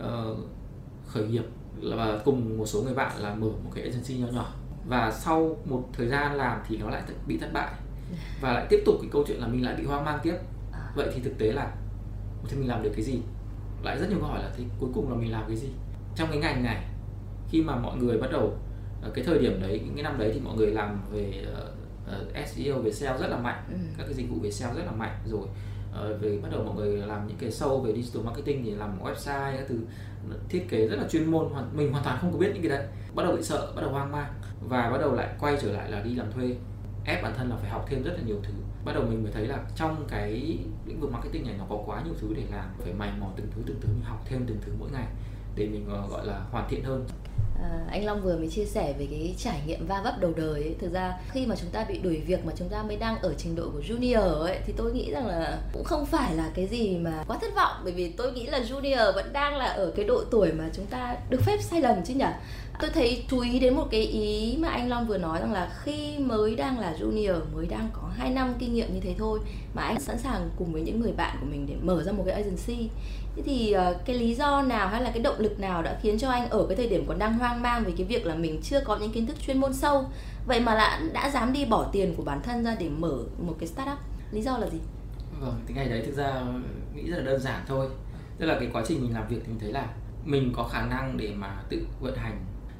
khởi nghiệp và cùng một số người bạn là mở một cái agency nhỏ nhỏ. Và sau một thời gian làm thì nó lại bị thất bại, và lại tiếp tục cái câu chuyện là mình lại bị hoang mang tiếp. Vậy thì thực tế là thì mình làm được cái gì? Lại rất nhiều câu hỏi là thì cuối cùng là mình làm cái gì trong cái ngành này, khi mà mọi người bắt đầu cái thời điểm đấy, cái năm đấy thì mọi người làm về SEO, về SEO rất là mạnh, các cái dịch vụ về SEO rất là mạnh rồi. Về bắt đầu mọi người làm những cái show về digital marketing, thì làm website, các thứ thiết kế rất là chuyên môn, mình hoàn toàn không có biết những cái đấy. Bắt đầu bị sợ, bắt đầu hoang mang, và bắt đầu lại quay trở lại là đi làm thuê, ép bản thân là phải học thêm rất là nhiều thứ. Bắt đầu mình mới thấy là trong cái lĩnh vực marketing này nó có quá nhiều thứ để làm, phải mày mò từng thứ mình học thêm từng thứ mỗi ngày để mình gọi là hoàn thiện hơn. Anh Long vừa mới chia sẻ về cái trải nghiệm va vấp đầu đời ấy. Thực ra khi mà chúng ta bị đuổi việc mà chúng ta mới đang ở trình độ của junior ấy, thì tôi nghĩ rằng là cũng không phải là cái gì mà quá thất vọng, bởi vì tôi nghĩ là junior vẫn đang là ở cái độ tuổi mà chúng ta được phép sai lầm chứ nhỉ. Tôi thấy chú ý đến một cái ý mà anh Long vừa nói, rằng là khi mới đang là junior, mới đang có 2 năm kinh nghiệm như thế thôi mà anh sẵn sàng cùng với những người bạn của mình để mở ra một cái agency. Thế thì cái lý do nào hay là cái động lực nào đã khiến cho anh ở cái thời điểm còn đang hoang mang về cái việc là mình chưa có những kiến thức chuyên môn sâu, vậy mà đã dám đi bỏ tiền của bản thân ra để mở một cái startup? Lý do là gì? Vâng, cái ngày đấy thực ra nghĩ rất là đơn giản thôi. Tức là cái quá trình mình làm việc thì mình thấy là mình có khả năng để mà tự vận hành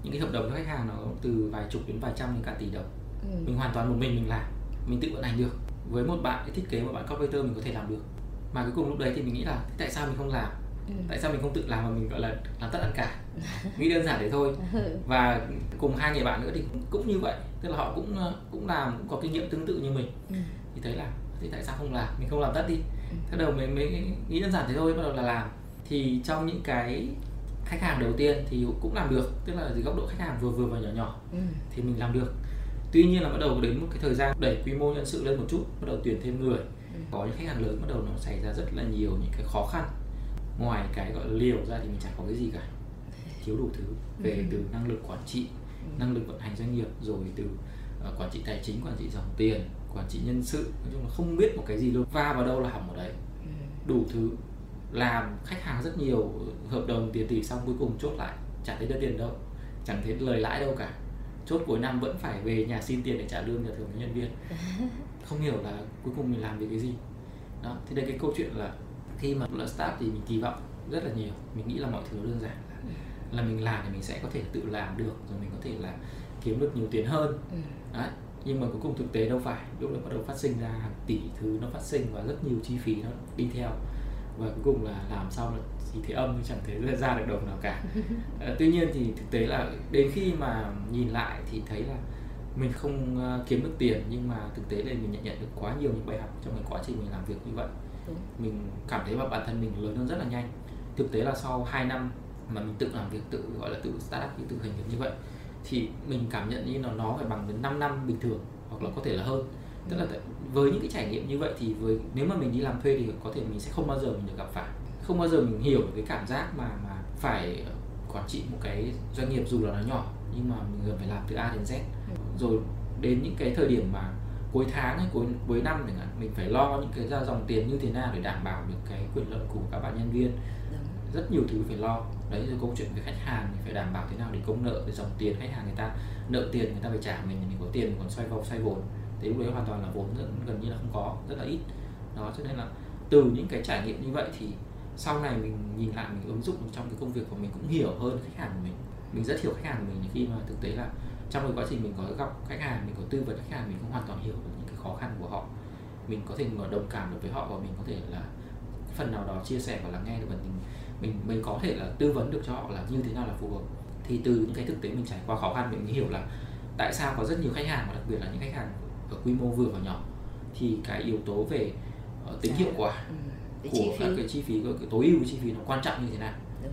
những cái hợp đồng với khách hàng nó từ vài chục đến vài trăm đến cả tỷ đồng. Mình hoàn toàn một mình làm, mình tự vận hành được. Với một bạn cái thiết kế, một bạn copywriter mình có thể làm được. Mà cuối cùng lúc đấy thì mình nghĩ là tại sao mình không làm? Tại sao mình không tự làm mà mình gọi là làm tất ăn cả? Nghĩ đơn giản thế thôi. Và cùng 2 người bạn nữa thì cũng như vậy, tức là họ cũng làm, cũng có kinh nghiệm tương tự như mình. Thì thấy là thì tại sao không làm? Mình không làm tất đi. Thế đầu mình mới nghĩ đơn giản thế thôi, bắt đầu là làm. Thì trong những cái khách hàng đầu tiên thì cũng làm được, tức là dưới góc độ khách hàng vừa vừa và nhỏ nhỏ thì mình làm được. Tuy nhiên là bắt đầu đến một cái thời gian đẩy quy mô nhân sự lên một chút, bắt đầu tuyển thêm người, có những khách hàng lớn bắt đầu nó xảy ra rất là nhiều những cái khó khăn. Ngoài cái gọi là liều ra thì mình chẳng có cái gì cả, thiếu đủ thứ về từ năng lực quản trị, năng lực vận hành doanh nghiệp, rồi từ quản trị tài chính, quản trị dòng tiền, quản trị nhân sự, nói chung là không biết một cái gì luôn, va vào đâu là hỏng ở đấy, đủ thứ. Làm khách hàng rất nhiều hợp đồng tiền tỷ xong cuối cùng chốt lại chả thấy được tiền đâu, chẳng thấy lời lãi đâu cả, chốt cuối năm vẫn phải về nhà xin tiền để trả lương nhà thường với nhân viên. Không hiểu là cuối cùng mình làm được cái gì đó. Thì đây cái câu chuyện là khi mà là start thì mình kỳ vọng rất là nhiều, mình nghĩ là mọi thứ đơn giản là mình làm thì mình sẽ có thể tự làm được, rồi mình có thể là kiếm được nhiều tiền hơn đấy. Nhưng mà cuối cùng thực tế đâu phải, lúc đó bắt đầu phát sinh ra hàng tỷ thứ nó phát sinh và rất nhiều chi phí nó đi theo, và cuối cùng là làm xong là chỉ thấy âm, chẳng thấy ra được đồng nào cả. Tuy nhiên thì thực tế là đến khi mà nhìn lại thì thấy là mình không kiếm được tiền, nhưng mà thực tế là mình nhận được quá nhiều những bài học trong cái quá trình mình làm việc như vậy. Mình cảm thấy bản thân mình lớn hơn rất là nhanh. Thực tế là sau 2 năm mà mình tự làm việc, tự gọi là tự startup, tự khởi nghiệp như vậy, thì mình cảm nhận như nó phải bằng đến 5 năm bình thường, hoặc là có thể là hơn. Tức là với những cái trải nghiệm như vậy thì nếu mà mình đi làm thuê thì có thể mình sẽ không bao giờ mình được gặp phải, không bao giờ mình hiểu được cái cảm giác mà phải quản trị một cái doanh nghiệp dù là nó nhỏ, nhưng mà mình cần phải làm từ A đến Z. Rồi đến những cái thời điểm mà cuối tháng hay cuối năm chẳng hạn, mình phải lo những cái ra dòng tiền như thế nào để đảm bảo được cái quyền lợi của các bạn nhân viên. Rất nhiều thứ phải lo. Đấy, rồi câu chuyện về khách hàng mình phải đảm bảo thế nào để công nợ, để dòng tiền khách hàng người ta nợ tiền người ta phải trả mình có tiền, mình còn xoay vòng xoay vốn. Thế lúc đấy hoàn toàn là vốn gần như là không có, rất là ít. Đó, cho nên là từ những cái trải nghiệm như vậy thì sau này mình nhìn lại, mình ứng dụng trong cái công việc của mình, cũng hiểu hơn khách hàng của mình. Mình rất hiểu khách hàng của mình, khi mà thực tế là trong cái quá trình mình có gặp khách hàng, mình có tư vấn khách hàng, mình cũng hoàn toàn hiểu được những cái khó khăn của họ, mình có thể đồng cảm được với họ, và mình có thể là phần nào đó chia sẻ và lắng nghe được, và mình có thể là tư vấn được cho họ là như thế nào là phù hợp. Thì từ những cái thực tế mình trải qua khó khăn, mình mới hiểu là tại sao có rất nhiều khách hàng, và đặc biệt là những khách hàng ở quy mô vừa và nhỏ, thì cái yếu tố về tính hiệu quả của các cái chi phí, cái tối ưu chi phí nó quan trọng như thế nào.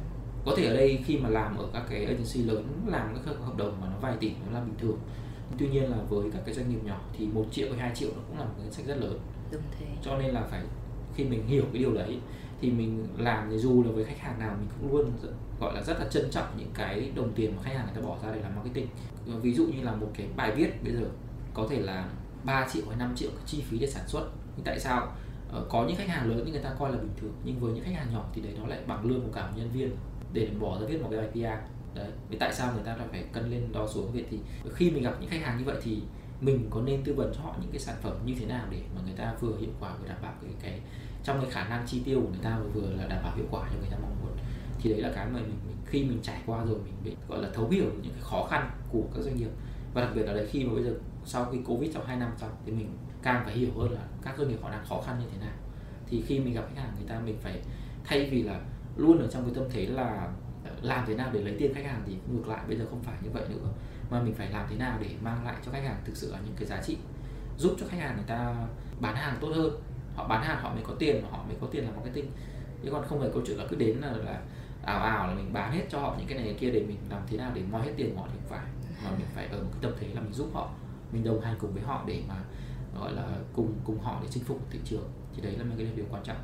Có thể ở đây khi mà làm ở các cái agency lớn, làm các hợp đồng mà nó vài tỷ nó là bình thường. Tuy nhiên là với các cái doanh nghiệp nhỏ thì 1 triệu hay 2 triệu nó cũng là một ngân sách rất lớn. Cho nên là phải, khi mình hiểu cái điều đấy thì mình làm, thì dù là với khách hàng nào mình cũng luôn gọi là rất là trân trọng những cái đồng tiền mà khách hàng người ta bỏ ra để làm marketing. Ví dụ như là một cái bài viết bây giờ có thể là 3 triệu hay 5 triệu cái chi phí để sản xuất, nhưng tại sao có những khách hàng lớn thì người ta coi là bình thường, nhưng với những khách hàng nhỏ thì đấy nó lại bằng lương của cả một nhân viên để bỏ ra viết một cái bài PR. Đấy, vì tại sao người ta lại phải cân lên đo xuống vậy? Thì khi mình gặp những khách hàng như vậy thì mình có nên tư vấn cho họ những cái sản phẩm như thế nào để mà người ta vừa hiệu quả, vừa đảm bảo cái trong cái khả năng chi tiêu của người ta, vừa là đảm bảo hiệu quả cho người ta mong muốn. Thì đấy là cái mà khi mình trải qua rồi, mình bị gọi là thấu hiểu những cái khó khăn của các doanh nghiệp. Và đặc biệt là đấy, khi mà bây giờ sau khi Covid trong 2 năm xong thì mình càng phải hiểu hơn là các doanh nghiệp họ đang khó khăn như thế nào. Thì khi mình gặp khách hàng người ta, mình phải thay vì là luôn ở trong cái tâm thế là làm thế nào để lấy tiền khách hàng, thì ngược lại bây giờ không phải như vậy nữa, mà mình phải làm thế nào để mang lại cho khách hàng thực sự là những cái giá trị, giúp cho khách hàng người ta bán hàng tốt hơn. Họ bán hàng họ mới có tiền, họ mới có tiền làm marketing, chứ còn không phải câu chuyện là cứ đến là ảo là mình bán hết cho họ những cái này cái kia để mình làm thế nào để moi hết tiền của họ, thì không phải, mà mình phải ở một cái tâm thế là mình giúp họ, mình đồng hành cùng với họ để mà gọi là cùng họ để chinh phục thị trường. Thì đấy là một cái điều quan trọng.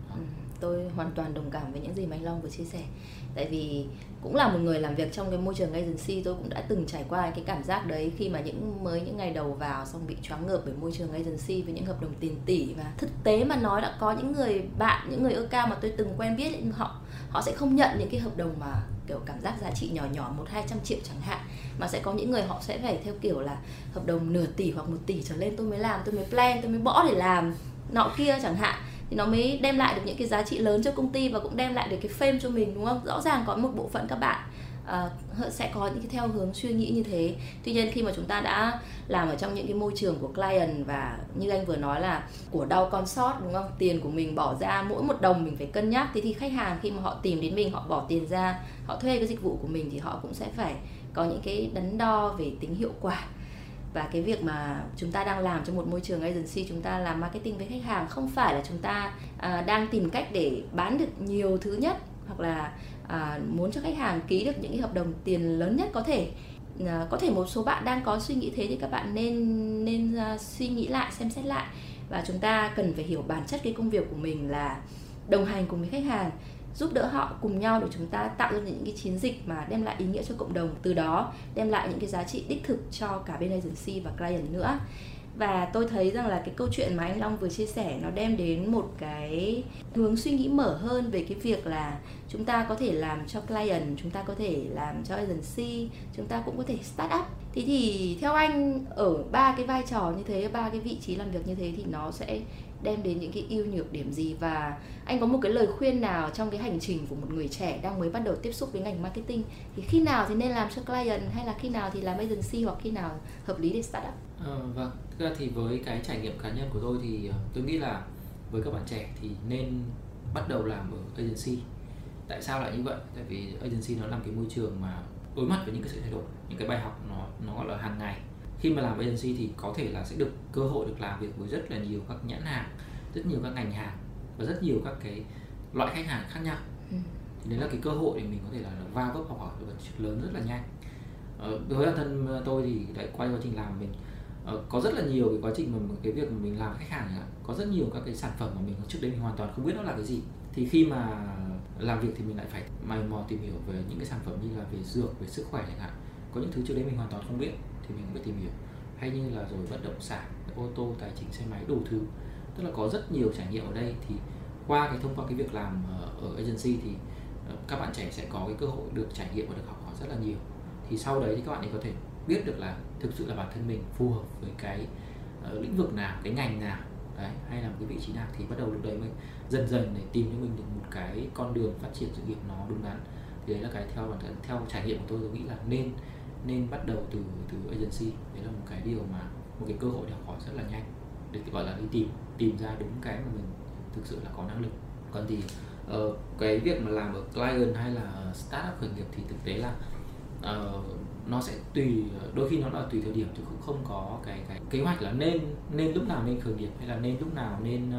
Tôi hoàn toàn đồng cảm với những gì mà anh Long vừa chia sẻ. Tại vì cũng là một người làm việc trong cái môi trường agency, tôi cũng đã từng trải qua cái cảm giác đấy, khi mà những ngày đầu vào xong bị choáng ngợp bởi môi trường agency với những hợp đồng tiền tỷ. Và thực tế mà nói là có những người bạn, những người ơ cao mà tôi từng quen biết, họ sẽ không nhận những cái hợp đồng mà kiểu cảm giác giá trị nhỏ nhỏ 100-200 triệu chẳng hạn, mà sẽ có những người họ sẽ phải theo kiểu là hợp đồng nửa tỷ hoặc 1 tỷ trở lên tôi mới làm, tôi mới plan, tôi mới bỏ để làm nọ kia chẳng hạn, thì nó mới đem lại được những cái giá trị lớn cho công ty và cũng đem lại được cái fame cho mình, đúng không? Rõ ràng có một bộ phận các bạn sẽ có những cái theo hướng suy nghĩ như thế. Tuy nhiên khi mà chúng ta đã làm ở trong những cái môi trường của client, và như anh vừa nói là của đau con sót, đúng không? Tiền của mình bỏ ra mỗi một đồng mình phải cân nhắc. Thế thì khách hàng khi mà họ tìm đến mình, họ bỏ tiền ra, họ thuê cái dịch vụ của mình thì họ cũng sẽ phải có những cái đắn đo về tính hiệu quả. Và cái việc mà chúng ta đang làm trong một môi trường agency, chúng ta làm marketing với khách hàng, không phải là chúng ta đang tìm cách để bán được nhiều thứ nhất, hoặc là muốn cho khách hàng ký được những cái hợp đồng tiền lớn nhất có thể. Có thể một số bạn đang có suy nghĩ thế thì các bạn nên suy nghĩ lại, xem xét lại. Và chúng ta cần phải hiểu bản chất cái công việc của mình là đồng hành cùng với khách hàng, giúp đỡ họ cùng nhau để chúng ta tạo ra những cái chiến dịch mà đem lại ý nghĩa cho cộng đồng, từ đó đem lại những cái giá trị đích thực cho cả bên agency và client nữa. Và tôi thấy rằng là cái câu chuyện mà anh Long vừa chia sẻ nó đem đến một cái hướng suy nghĩ mở hơn về cái việc là chúng ta có thể làm cho client, chúng ta có thể làm cho agency, chúng ta cũng có thể start up. Thế thì theo anh, ở 3 cái vai trò như thế, 3 cái vị trí làm việc như thế thì nó sẽ đem đến những cái ưu nhược điểm gì? Và anh có một cái lời khuyên nào trong cái hành trình của một người trẻ đang mới bắt đầu tiếp xúc với ngành marketing, thì khi nào thì nên làm cho client, hay là khi nào thì làm agency, hoặc khi nào hợp lý để start up? Vâng, thực ra thì với cái trải nghiệm cá nhân của tôi thì tôi nghĩ là với các bạn trẻ thì nên bắt đầu làm ở agency. Tại sao lại như vậy? Tại vì agency nó là cái môi trường mà đối mặt với những cái sự thay đổi, những cái bài học nó gọi là hàng ngày. Khi mà làm agency thì có thể là sẽ được cơ hội được làm việc với rất là nhiều các nhãn hàng, rất nhiều các ngành hàng và rất nhiều các cái loại khách hàng khác nhau. Thì đấy là cái cơ hội để mình có thể là va vấp học hỏi được chuyện lớn rất là nhanh. Với bản thân tôi thì lại qua quá trình làm mình có rất là nhiều cái quá trình mà cái việc mà mình làm với khách hàng, có rất nhiều các cái sản phẩm mà mình trước đây mình hoàn toàn không biết nó là cái gì. Thì khi mà làm việc thì mình lại phải mày mò tìm hiểu về những cái sản phẩm như là về dược, về sức khỏe chẳng hạn. Có những thứ trước đấy mình hoàn toàn không biết thì mình phải tìm hiểu, hay như là rồi bất động sản, ô tô, tài chính, xe máy, đủ thứ. Tức là có rất nhiều trải nghiệm ở đây. Thì thông qua cái việc làm ở agency thì các bạn trẻ sẽ có cái cơ hội được trải nghiệm và được học hỏi rất là nhiều. Thì sau đấy thì các bạn ấy có thể biết được là thực sự là bản thân mình phù hợp với cái lĩnh vực nào, cái ngành nào đấy, hay là một cái vị trí nào, thì bắt đầu lúc đấy mới dần dần để tìm cho mình được một cái con đường phát triển sự nghiệp nó đúng đắn. Thì đấy là cái theo trải nghiệm của tôi nghĩ là nên bắt đầu từ agency. Đấy là một cái điều mà một cái cơ hội để học hỏi rất là nhanh, để gọi là đi tìm ra đúng cái mà mình thực sự là có năng lực. Còn thì cái việc mà làm ở client hay là startup khởi nghiệp thì thực tế là nó sẽ tùy, đôi khi nó là tùy thời điểm, chứ cũng không có cái kế hoạch là nên lúc nào nên khởi nghiệp hay là nên lúc nào nên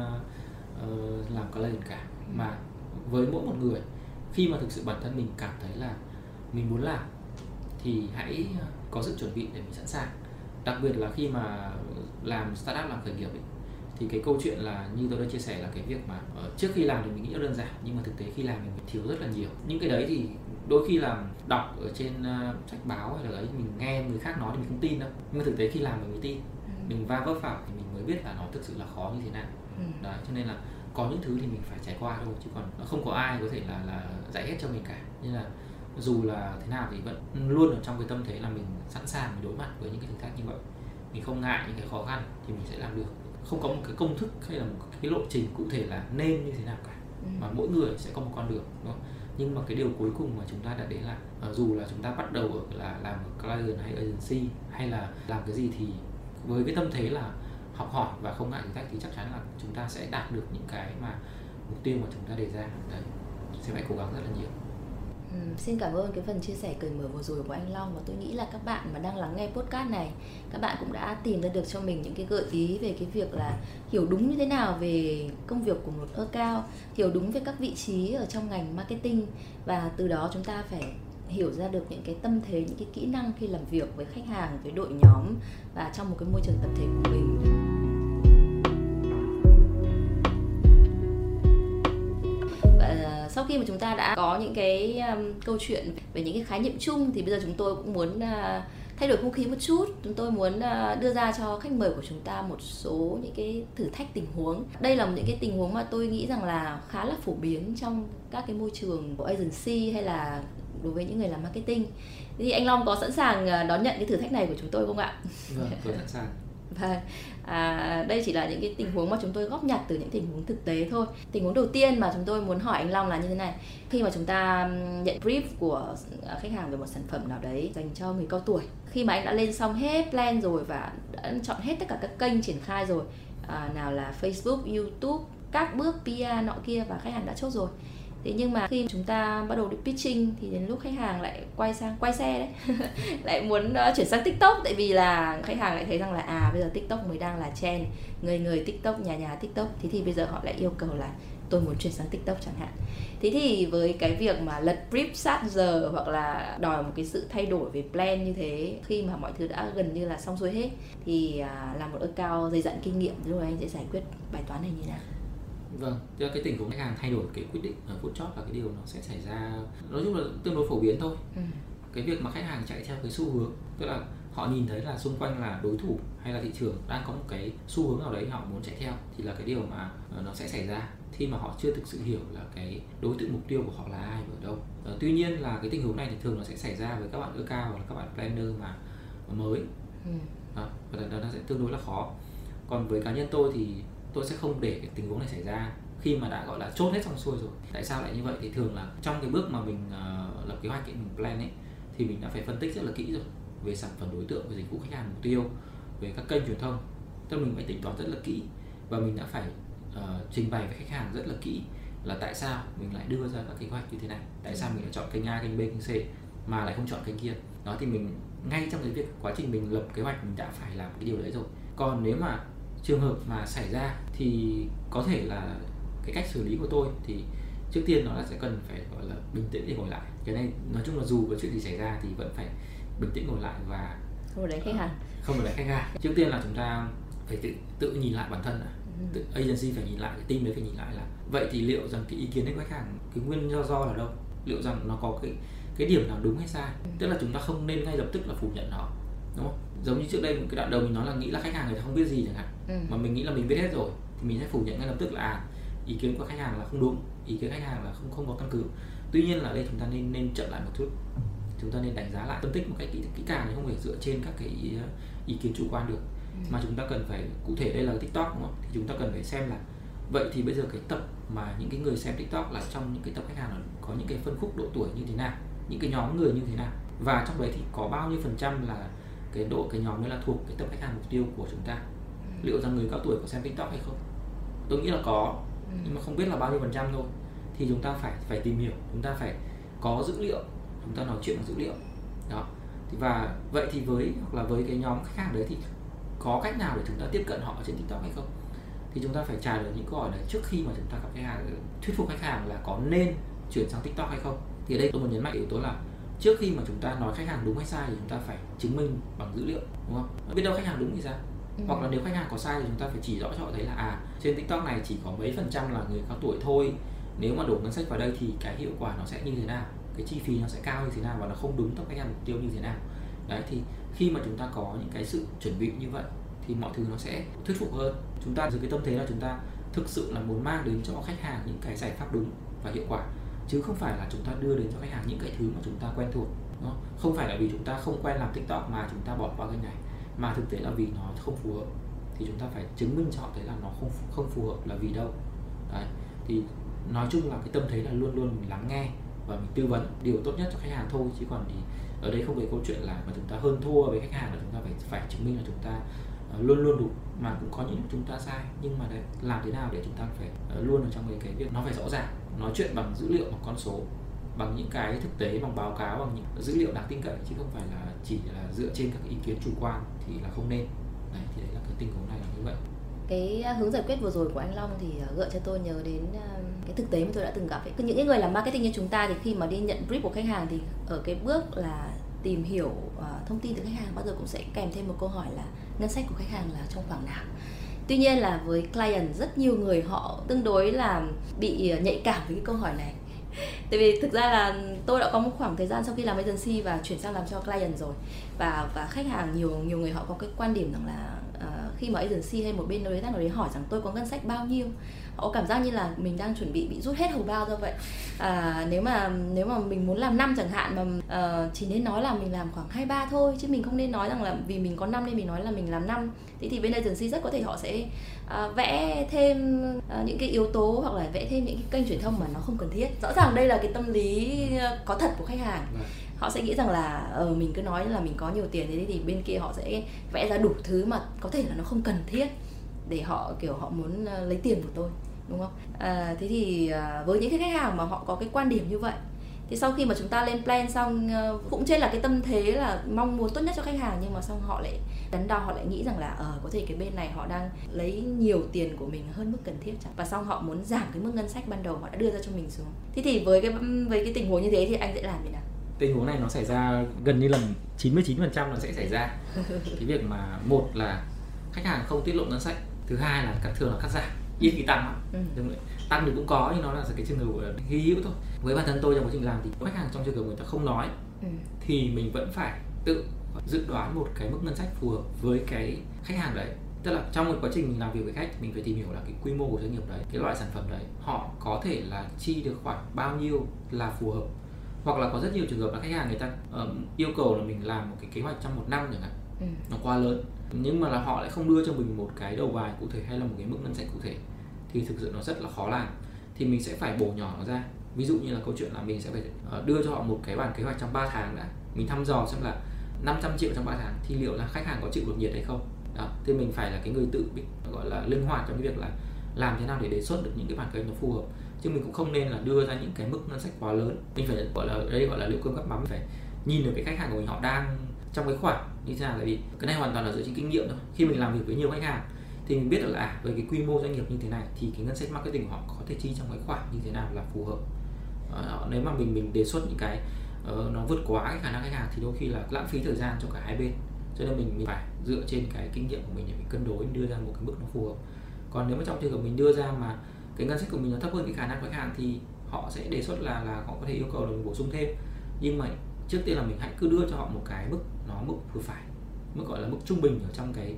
làm client cả. Mà với mỗi một người, khi mà thực sự bản thân mình cảm thấy là mình muốn làm thì hãy có sự chuẩn bị để mình sẵn sàng. Đặc biệt là khi mà làm startup, làm khởi nghiệp ấy, thì cái câu chuyện là như tôi đã chia sẻ là cái việc mà trước khi làm thì mình nghĩ nó đơn giản, nhưng mà thực tế khi làm mình thiếu rất là nhiều. Những cái đấy thì đôi khi là đọc ở trên sách báo hay là ấy, mình nghe người khác nói thì mình không tin đâu, nhưng mà thực tế khi làm mình mới tin. Mình va vấp vào thì mình mới biết là nó thực sự là khó như thế nào. Đấy, cho nên là có những thứ thì mình phải trải qua thôi, chứ còn không có ai có thể là dạy hết cho mình cả. Nên là dù là thế nào thì vẫn luôn ở trong cái tâm thế là mình sẵn sàng đối mặt với những cái thử thách như vậy. Mình không ngại những cái khó khăn thì mình sẽ làm được. Không có một cái công thức hay là một cái lộ trình cụ thể là nên như thế nào cả, mà mỗi người sẽ có một con đường, đúng không? Nhưng mà cái điều cuối cùng mà chúng ta đã đến là dù là chúng ta bắt đầu là làm ở client hay agency hay là làm cái gì, thì với cái tâm thế là học hỏi và không ngại thử thách thì chắc chắn là chúng ta sẽ đạt được những cái mà mục tiêu mà chúng ta đề ra. Đấy, sẽ phải cố gắng rất là nhiều. Xin cảm ơn cái phần chia sẻ cởi mở vừa rồi của anh Long. Và tôi nghĩ là các bạn mà đang lắng nghe podcast này, các bạn cũng đã tìm ra được cho mình những cái gợi ý về cái việc là hiểu đúng như thế nào về công việc của một account, hiểu đúng về các vị trí ở trong ngành marketing, và từ đó chúng ta phải hiểu ra được những cái tâm thế, những cái kỹ năng khi làm việc với khách hàng, với đội nhóm và trong một cái môi trường tập thể của mình. Sau khi mà chúng ta đã có những cái câu chuyện về những cái khái niệm chung, thì bây giờ chúng tôi cũng muốn thay đổi không khí một chút. Chúng tôi muốn đưa ra cho khách mời của chúng ta một số những cái thử thách tình huống. Đây là những cái tình huống mà tôi nghĩ rằng là khá là phổ biến trong các cái môi trường của agency hay là đối với những người làm marketing. Thì anh Long có sẵn sàng đón nhận cái thử thách này của chúng tôi không ạ? Vâng, tôi sẵn sàng. Và đây chỉ là những cái tình huống mà chúng tôi góp nhặt từ những tình huống thực tế thôi. Tình huống đầu tiên mà chúng tôi muốn hỏi anh Long là như thế này. Khi mà chúng ta nhận brief của khách hàng về một sản phẩm nào đấy dành cho người cao tuổi, khi mà anh đã lên xong hết plan rồi và đã chọn hết tất cả các kênh triển khai rồi, nào là Facebook, YouTube, các bước PR nọ kia, và khách hàng đã chốt rồi. Thế nhưng mà khi chúng ta bắt đầu đi pitching thì đến lúc khách hàng lại quay xe đấy lại muốn chuyển sang TikTok, tại vì là khách hàng lại thấy rằng là bây giờ TikTok mới đang là trend, người TikTok, nhà TikTok. Thế thì bây giờ họ lại yêu cầu là tôi muốn chuyển sang TikTok chẳng hạn. Thế thì với cái việc mà lật brief sát giờ hoặc là đòi một cái sự thay đổi về plan như thế, khi mà mọi thứ đã gần như là xong xuôi hết, thì là một account dày dặn kinh nghiệm rồi, anh sẽ giải quyết bài toán này như thế nào? Vâng, theo cái tình huống khách hàng thay đổi cái quyết định ở phút chót là cái điều nó sẽ xảy ra, nói chung là tương đối phổ biến thôi. Cái việc mà khách hàng chạy theo cái xu hướng, tức là họ nhìn thấy là xung quanh là đối thủ hay là thị trường đang có một cái xu hướng nào đấy họ muốn chạy theo, thì là cái điều mà nó sẽ xảy ra khi mà họ chưa thực sự hiểu là cái đối tượng mục tiêu của họ là ai và ở đâu. Tuy nhiên là cái tình huống này thì thường nó sẽ xảy ra với các bạn ưa cao hoặc là các bạn planner mà mới. Và nó sẽ tương đối là khó. Còn với cá nhân tôi thì tôi sẽ không để cái tình huống này xảy ra khi mà đã gọi là chốt hết xong xuôi rồi. Tại sao lại như vậy? Thì thường là trong cái bước mà mình lập kế hoạch, mình plan ấy, thì mình đã phải phân tích rất là kỹ rồi về sản phẩm, đối tượng, về dịch vụ khách hàng mục tiêu, về các kênh truyền thông. Tức là mình phải tính toán rất là kỹ, và mình đã phải trình bày với khách hàng rất là kỹ là tại sao mình lại đưa ra các kế hoạch như thế này, tại sao mình lại chọn kênh A, kênh B, kênh C mà lại không chọn kênh kia. Đó, thì mình ngay trong cái việc quá trình mình lập kế hoạch mình đã phải làm cái điều đấy rồi. Còn nếu mà trường hợp mà xảy ra thì có thể là cái cách xử lý của tôi thì trước tiên nó là sẽ cần phải gọi là bình tĩnh để ngồi lại. Cái này nói chung là dù có chuyện gì xảy ra thì vẫn phải bình tĩnh ngồi lại và không đánh khách hàng. Không phải đánh khách hàng. Trước tiên là chúng ta phải tự nhìn lại bản thân này. Tự agency phải nhìn lại, cái team đấy phải nhìn lại là vậy thì liệu rằng cái ý kiến của khách hàng, cái nguyên do là đâu, liệu rằng nó có cái điểm nào đúng hay sai. Tức là chúng ta không nên ngay lập tức là phủ nhận nó, đúng không? Giống như trước đây một cái đoạn đầu mình nói là nghĩ là khách hàng người ta không biết gì chẳng hạn, mà mình nghĩ là mình biết hết rồi thì mình sẽ phủ nhận ngay lập tức là ý kiến của khách hàng là không đúng, ý kiến khách hàng là không có căn cứ. Tuy nhiên là đây chúng ta nên chậm lại một chút, chúng ta nên đánh giá lại, phân tích một cách kỹ càng, không phải dựa trên các cái ý kiến chủ quan được, mà chúng ta cần phải cụ thể. Đây là TikTok, đúng không? Thì chúng ta cần phải xem là vậy thì bây giờ cái tập mà những cái người xem TikTok là trong những cái tập khách hàng là có những cái phân khúc độ tuổi như thế nào, những cái nhóm người như thế nào, và trong đấy thì có bao nhiêu phần trăm là cái nhóm đấy là thuộc cái tập khách hàng mục tiêu của chúng ta. Liệu rằng người cao tuổi có xem TikTok hay không? Tôi nghĩ là có, nhưng mà không biết là bao nhiêu phần trăm thôi. Thì chúng ta phải tìm hiểu, chúng ta phải có dữ liệu, chúng ta nói chuyện bằng dữ liệu. Đó. Và vậy thì hoặc là với cái nhóm khách hàng đấy thì có cách nào để chúng ta tiếp cận họ trên TikTok hay không? Thì chúng ta phải trả lời những câu hỏi này trước khi mà chúng ta gặp khách hàng, thuyết phục khách hàng là có nên chuyển sang TikTok hay không. Thì ở đây tôi muốn nhấn mạnh yếu tố là trước khi mà chúng ta nói khách hàng đúng hay sai thì chúng ta phải chứng minh bằng dữ liệu, đúng không? Biết đâu khách hàng đúng thì sao? Hoặc là nếu khách hàng có sai thì chúng ta phải chỉ rõ cho họ thấy là trên TikTok này chỉ có mấy phần trăm là người cao tuổi thôi. Nếu mà đổ ngân sách vào đây thì cái hiệu quả nó sẽ như thế nào, cái chi phí nó sẽ cao như thế nào, và nó không đúng tập khách hàng mục tiêu như thế nào. Đấy, thì khi mà chúng ta có những cái sự chuẩn bị như vậy thì mọi thứ nó sẽ thuyết phục hơn. Chúng ta giữ cái tâm thế là chúng ta thực sự là muốn mang đến cho khách hàng những cái giải pháp đúng và hiệu quả, chứ không phải là chúng ta đưa đến cho khách hàng những cái thứ mà chúng ta quen thuộc. Không phải là vì chúng ta không quen làm TikTok mà chúng ta bỏ qua kênh này, mà thực tế là vì nó không phù hợp. Thì chúng ta phải chứng minh cho họ thấy là nó không phù hợp là vì đâu. Đấy, thì nói chung là cái tâm thế là luôn luôn mình lắng nghe và mình tư vấn điều tốt nhất cho khách hàng thôi. Chứ còn thì ở đây không phải câu chuyện là mà chúng ta hơn thua với khách hàng, là chúng ta phải chứng minh là chúng ta luôn luôn đúng, mà cũng có những lúc chúng ta sai. Nhưng mà đấy, làm thế nào để chúng ta phải luôn ở trong cái việc nó phải rõ ràng, nói chuyện bằng dữ liệu, bằng con số, bằng những cái thực tế, bằng báo cáo, bằng những dữ liệu đáng tin cậy, chứ không phải là chỉ là dựa trên các ý kiến chủ quan thì là không nên. Đấy, thì đấy là cái tình huống này là như vậy. Cái hướng giải quyết vừa rồi của anh Long thì gợi cho tôi nhớ đến cái thực tế mà tôi đã từng gặp ấy. Những cái người làm marketing như chúng ta thì khi mà đi nhận brief của khách hàng thì ở cái bước là tìm hiểu thông tin từ khách hàng bao giờ cũng sẽ kèm thêm một câu hỏi là ngân sách của khách hàng là trong khoảng nào. Tuy nhiên là với client, rất nhiều người họ tương đối là bị nhạy cảm với cái câu hỏi này. Tại vì thực ra là tôi đã có một khoảng thời gian sau khi làm agency và chuyển sang làm cho client rồi, và khách hàng nhiều người họ có cái quan điểm rằng là khi mà agency hay một bên đối tác nào đấy hỏi rằng tôi có ngân sách bao nhiêu, họ cảm giác như là mình đang chuẩn bị rút hết hầu bao ra vậy. Nếu mà mình muốn làm 5 chẳng hạn mà chỉ nên nói là mình làm khoảng 2-3 thôi, chứ mình không nên nói rằng là vì mình có 5 nên mình nói là mình làm 5. Thế thì bên agency rất có thể họ sẽ vẽ thêm những cái yếu tố hoặc là vẽ thêm những cái kênh truyền thông mà nó không cần thiết. Rõ ràng đây là cái tâm lý có thật của khách hàng. Họ sẽ nghĩ rằng là mình cứ nói là mình có nhiều tiền, thế thì bên kia họ sẽ vẽ ra đủ thứ mà có thể là nó không cần thiết để họ kiểu họ muốn lấy tiền của tôi, đúng không? Thế thì với những cái khách hàng mà họ có cái quan điểm như vậy, thì sau khi mà chúng ta lên plan xong, cũng trên là cái tâm thế là mong muốn tốt nhất cho khách hàng, nhưng mà xong họ lại đắn đo, họ lại nghĩ rằng là có thể cái bên này họ đang lấy nhiều tiền của mình hơn mức cần thiết chẳng, và xong họ muốn giảm cái mức ngân sách ban đầu họ đã đưa ra cho mình xuống. Thế thì với cái tình huống như thế thì anh sẽ làm thế nào? Tình huống này nó xảy ra gần như là 99% nó sẽ xảy ra. Cái việc mà một là khách hàng không tiết lộ ngân sách, thứ hai là thường là cắt giảm, ít khi tăng lắm. Tăng thì cũng có nhưng nó là cái trường hợp hy hữu thôi. Với bản thân tôi trong quá trình làm thì khách hàng trong trường hợp người ta không nói thì mình vẫn phải tự dự đoán một cái mức ngân sách phù hợp với cái khách hàng đấy. Tức là trong một quá trình mình làm việc với khách, mình phải tìm hiểu là cái quy mô của doanh nghiệp đấy, cái loại sản phẩm đấy, họ có thể là chi được khoảng bao nhiêu là phù hợp. Hoặc là có rất nhiều trường hợp là khách hàng người ta yêu cầu là mình làm một cái kế hoạch trong một năm chẳng hạn, nó quá lớn, nhưng mà là họ lại không đưa cho mình một cái đầu bài cụ thể hay là một cái mức ngân sách cụ thể, thì thực sự nó rất là khó làm. Thì mình sẽ phải bổ nhỏ nó ra. Ví dụ như là câu chuyện là mình sẽ phải đưa cho họ một cái bản kế hoạch trong 3 tháng đã, mình thăm dò xem là 500 triệu trong 3 tháng thì liệu là khách hàng có chịu được nhiệt hay không đó. Thì mình phải là cái người tự gọi là linh hoạt trong cái việc là làm thế nào để đề xuất được những cái bản kế hoạch nó phù hợp, chứ mình cũng không nên là đưa ra những cái mức ngân sách quá lớn. Mình phải gọi là liệu cơm gắp mắm, phải nhìn được cái khách hàng của mình họ đang trong cái khoảng như thế nào. Tại vì cái này hoàn toàn là dựa trên kinh nghiệm thôi. Khi mình làm việc với nhiều khách hàng thì mình biết được là với cái quy mô doanh nghiệp như thế này thì cái ngân sách marketing của họ có thể chi trong cái khoảng như thế nào là phù hợp. Nếu mà mình đề xuất những cái nó vượt quá cái khả năng khách hàng thì đôi khi là lãng phí thời gian cho cả hai bên. Cho nên mình phải dựa trên cái kinh nghiệm của mình để mình cân đối, đưa ra một cái mức nó phù hợp. Còn nếu mà trong trường hợp mình đưa ra mà cái ngân sách của mình nó thấp hơn cái khả năng của khách hàng thì họ sẽ đề xuất là họ có thể yêu cầu là mình bổ sung thêm. Nhưng mà trước tiên là mình hãy cứ đưa cho họ một cái mức vừa phải, mức gọi là mức trung bình ở trong cái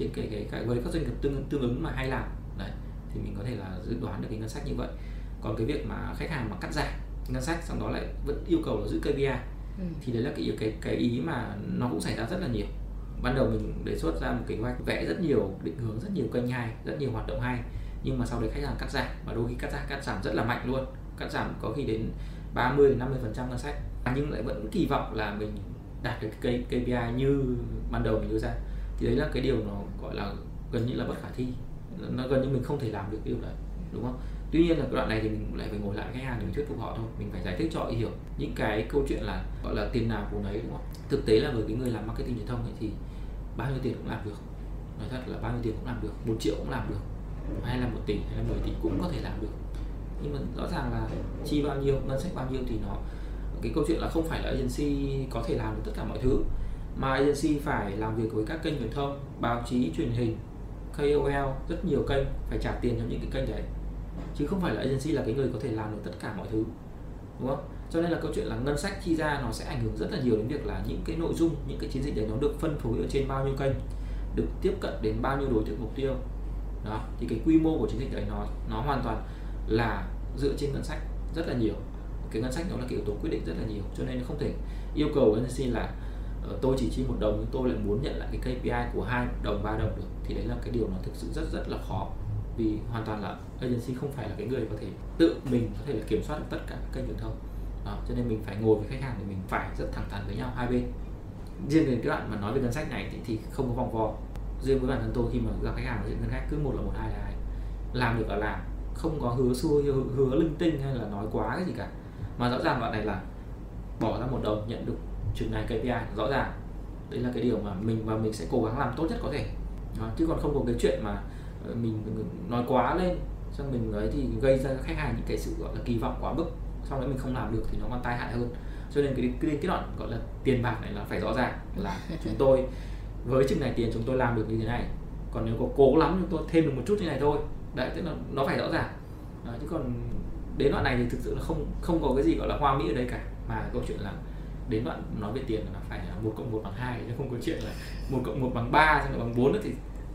với các doanh nghiệp tương ứng mà hay làm đấy, thì mình có thể là dự đoán được cái ngân sách như vậy. Còn cái việc mà khách hàng mà cắt giảm ngân sách xong đó lại vẫn yêu cầu là giữ KPI thì đấy là cái ý mà nó cũng xảy ra rất là nhiều. Ban đầu mình đề xuất ra một kế hoạch, vẽ rất nhiều định hướng, rất nhiều kênh hay, rất nhiều hoạt động hay, nhưng mà sau đấy khách hàng cắt giảm, và đôi khi cắt giảm rất là mạnh luôn, cắt giảm có khi đến 30-50% ngân sách, nhưng lại vẫn kỳ vọng là mình đạt được cái KPI như ban đầu mình đưa ra. Thì đấy là cái điều nó gọi là gần như là bất khả thi, nó gần như mình không thể làm được điều đấy, đúng không? Tuy nhiên là cái đoạn này thì mình lại phải ngồi lại với khách hàng để mình thuyết phục họ thôi. Mình phải giải thích cho họ hiểu những cái câu chuyện là gọi là tiền nào của nấy, đúng không? Thực tế là với cái người làm marketing truyền thông ấy thì bao nhiêu tiền cũng làm được. Nói thật là bao nhiêu tiền cũng làm được, 1 triệu cũng làm được, hay là 1 tỷ hay là 10 tỷ cũng có thể làm được. Nhưng mà rõ ràng là chi bao nhiêu, ngân sách bao nhiêu thì nó cái câu chuyện là không phải là agency có thể làm được tất cả mọi thứ, mà agency phải làm việc với các kênh truyền thông, báo chí, truyền hình, KOL, rất nhiều kênh, phải trả tiền cho những cái kênh đấy, chứ không phải là agency là cái người có thể làm được tất cả mọi thứ, đúng không? Cho nên là câu chuyện là ngân sách chi ra nó sẽ ảnh hưởng rất là nhiều đến việc là những cái nội dung, những cái chiến dịch đấy nó được phân phối ở trên bao nhiêu kênh, được tiếp cận đến bao nhiêu đối tượng mục tiêu đó. Thì cái quy mô của chiến dịch đấy nó hoàn toàn là dựa trên ngân sách rất là nhiều. Cái ngân sách nó là cái yếu tố quyết định rất là nhiều, cho nên không thể yêu cầu agency là tôi chỉ chi 1 đồng nhưng tôi lại muốn nhận lại cái KPI của 2 đồng, 3 đồng được. Thì đấy là cái điều nó thực sự rất là khó, vì hoàn toàn là agency không phải là cái người có thể tự mình có thể là kiểm soát được tất cả các kênh truyền thông đó. Cho nên mình phải ngồi với khách hàng để mình phải rất thẳng thắn với nhau hai bên. Riêng đến cái đoạn mà nói về ngân sách này thì không có vòng vo. Riêng với bản thân tôi khi mà gặp khách hàng nói chuyện ngân sách cứ một là một, hai là hai, làm được là làm, không có hứa xuôi, hứa linh tinh hay là nói quá cái gì cả. Mà rõ ràng đoạn này là bỏ ra 1 đồng nhận được chừng này KPI, rõ ràng đấy là cái điều mà mình sẽ cố gắng làm tốt nhất có thể đó. Chứ còn không có cái chuyện mà mình nói quá lên xong mình ấy thì gây ra khách hàng những cái sự gọi là kỳ vọng quá mức, sau đó mình không làm được thì nó còn tai hại hơn. Cho nên cái đoạn gọi là tiền bạc này là phải rõ ràng là chúng tôi với chừng này tiền chúng tôi làm được như thế này, còn nếu có cố lắm chúng tôi thêm được một chút như này thôi đấy, tức là nó phải rõ ràng đó. Chứ còn đến đoạn này thì thực sự là không có cái gì gọi là hoa mỹ ở đây cả, mà câu chuyện là đến đoạn nói về tiền là phải là 1 + 1 = 2, chứ không có chuyện là 1 + 1 = 3 xong rồi bằng 4 nữa thì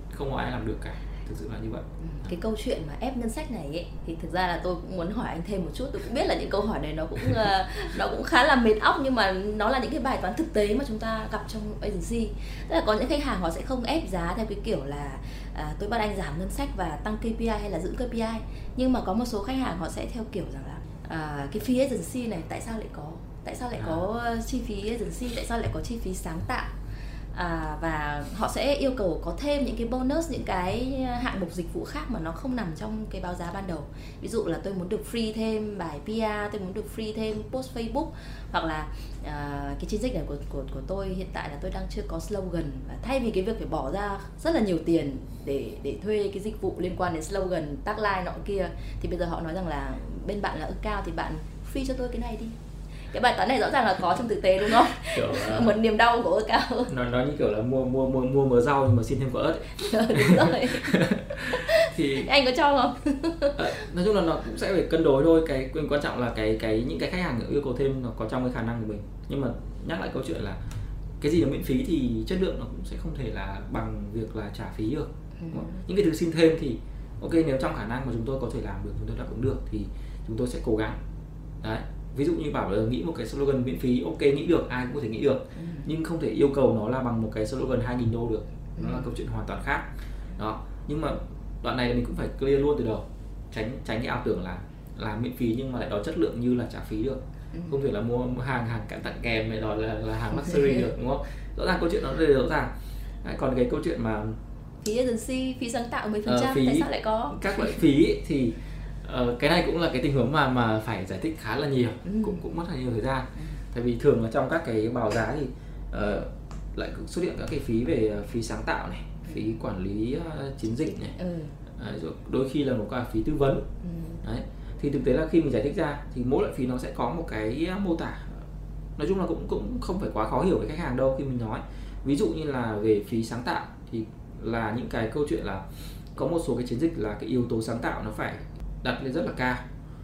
không có ai làm được cả, thực sự là như vậy. Cái câu chuyện mà ép ngân sách này ấy, thì thực ra là tôi cũng muốn hỏi anh thêm một chút. Tôi cũng biết là những câu hỏi này nó cũng khá là mệt óc, nhưng mà nó là những cái bài toán thực tế mà chúng ta gặp trong agency. Tức là có những khách hàng họ sẽ không ép giá theo cái kiểu là tôi bắt anh giảm ngân sách và tăng KPI hay là giữ KPI, nhưng mà có một số khách hàng họ sẽ theo kiểu rằng là cái phí agency này tại sao lại có chi phí agency, tại sao lại có chi phí sáng tạo, và họ sẽ yêu cầu có thêm những cái bonus, những cái hạng mục dịch vụ khác mà nó không nằm trong cái báo giá ban đầu. Ví dụ là tôi muốn được free thêm bài PR, tôi muốn được free thêm post Facebook, hoặc là cái chiến dịch này của tôi hiện tại là tôi đang chưa có slogan, và thay vì cái việc phải bỏ ra rất là nhiều tiền để thuê cái dịch vụ liên quan đến slogan, tagline nọ kia, thì bây giờ họ nói rằng là bên bạn là cao thì bạn free cho tôi cái này đi. Cái bài toán này rõ ràng là có trong thực tế đúng không? Một niềm đau của cao. Nó như kiểu là mua mớ rau nhưng mà xin thêm quả ớt ấy. Đúng rồi. Thì anh có cho không? Nói chung là nó cũng sẽ phải cân đối thôi. Cái quan trọng là những cái khách hàng yêu cầu thêm nó có trong cái khả năng của mình. Nhưng mà nhắc lại câu chuyện là cái gì là miễn phí thì chất lượng nó cũng sẽ không thể là bằng việc là trả phí được. Những cái thứ xin thêm thì ok, nếu trong khả năng mà chúng tôi có thể làm được, chúng tôi đáp ứng được thì chúng tôi sẽ cố gắng. Đấy. Ví dụ như bảo là nghĩ một cái slogan miễn phí, ok, nghĩ được, ai cũng có thể nghĩ được, nhưng không thể yêu cầu nó là bằng một cái slogan 2.000 đô được. Nó là câu chuyện hoàn toàn khác. Đó. Nhưng mà đoạn này mình cũng phải clear luôn từ đầu, tránh cái ảo tưởng là làm miễn phí nhưng mà lại đòi chất lượng như là trả phí được. Không thể là mua hàng tặng kèm này đòi là hàng luxury được, đúng không? Rõ ràng câu chuyện nó rất là rõ ràng. Đấy, còn cái câu chuyện mà phí agency, phí sáng tạo 10%, tại sao lại có các loại phí ấy, thì cái này cũng là cái tình huống mà phải giải thích khá là nhiều, cũng mất rất nhiều thời gian. Tại vì thường là trong các cái báo giá thì lại xuất hiện các cái phí về phí sáng tạo này, phí quản lý chiến dịch này, rồi đôi khi là một cái phí tư vấn. Đấy. Thì thực tế là khi mình giải thích ra thì mỗi loại phí nó sẽ có một cái mô tả. Nói chung là cũng không phải quá khó hiểu với khách hàng đâu khi mình nói. Ví dụ như là về phí sáng tạo thì là những cái câu chuyện là có một số cái chiến dịch là cái yếu tố sáng tạo nó phải đặt lên rất là cao,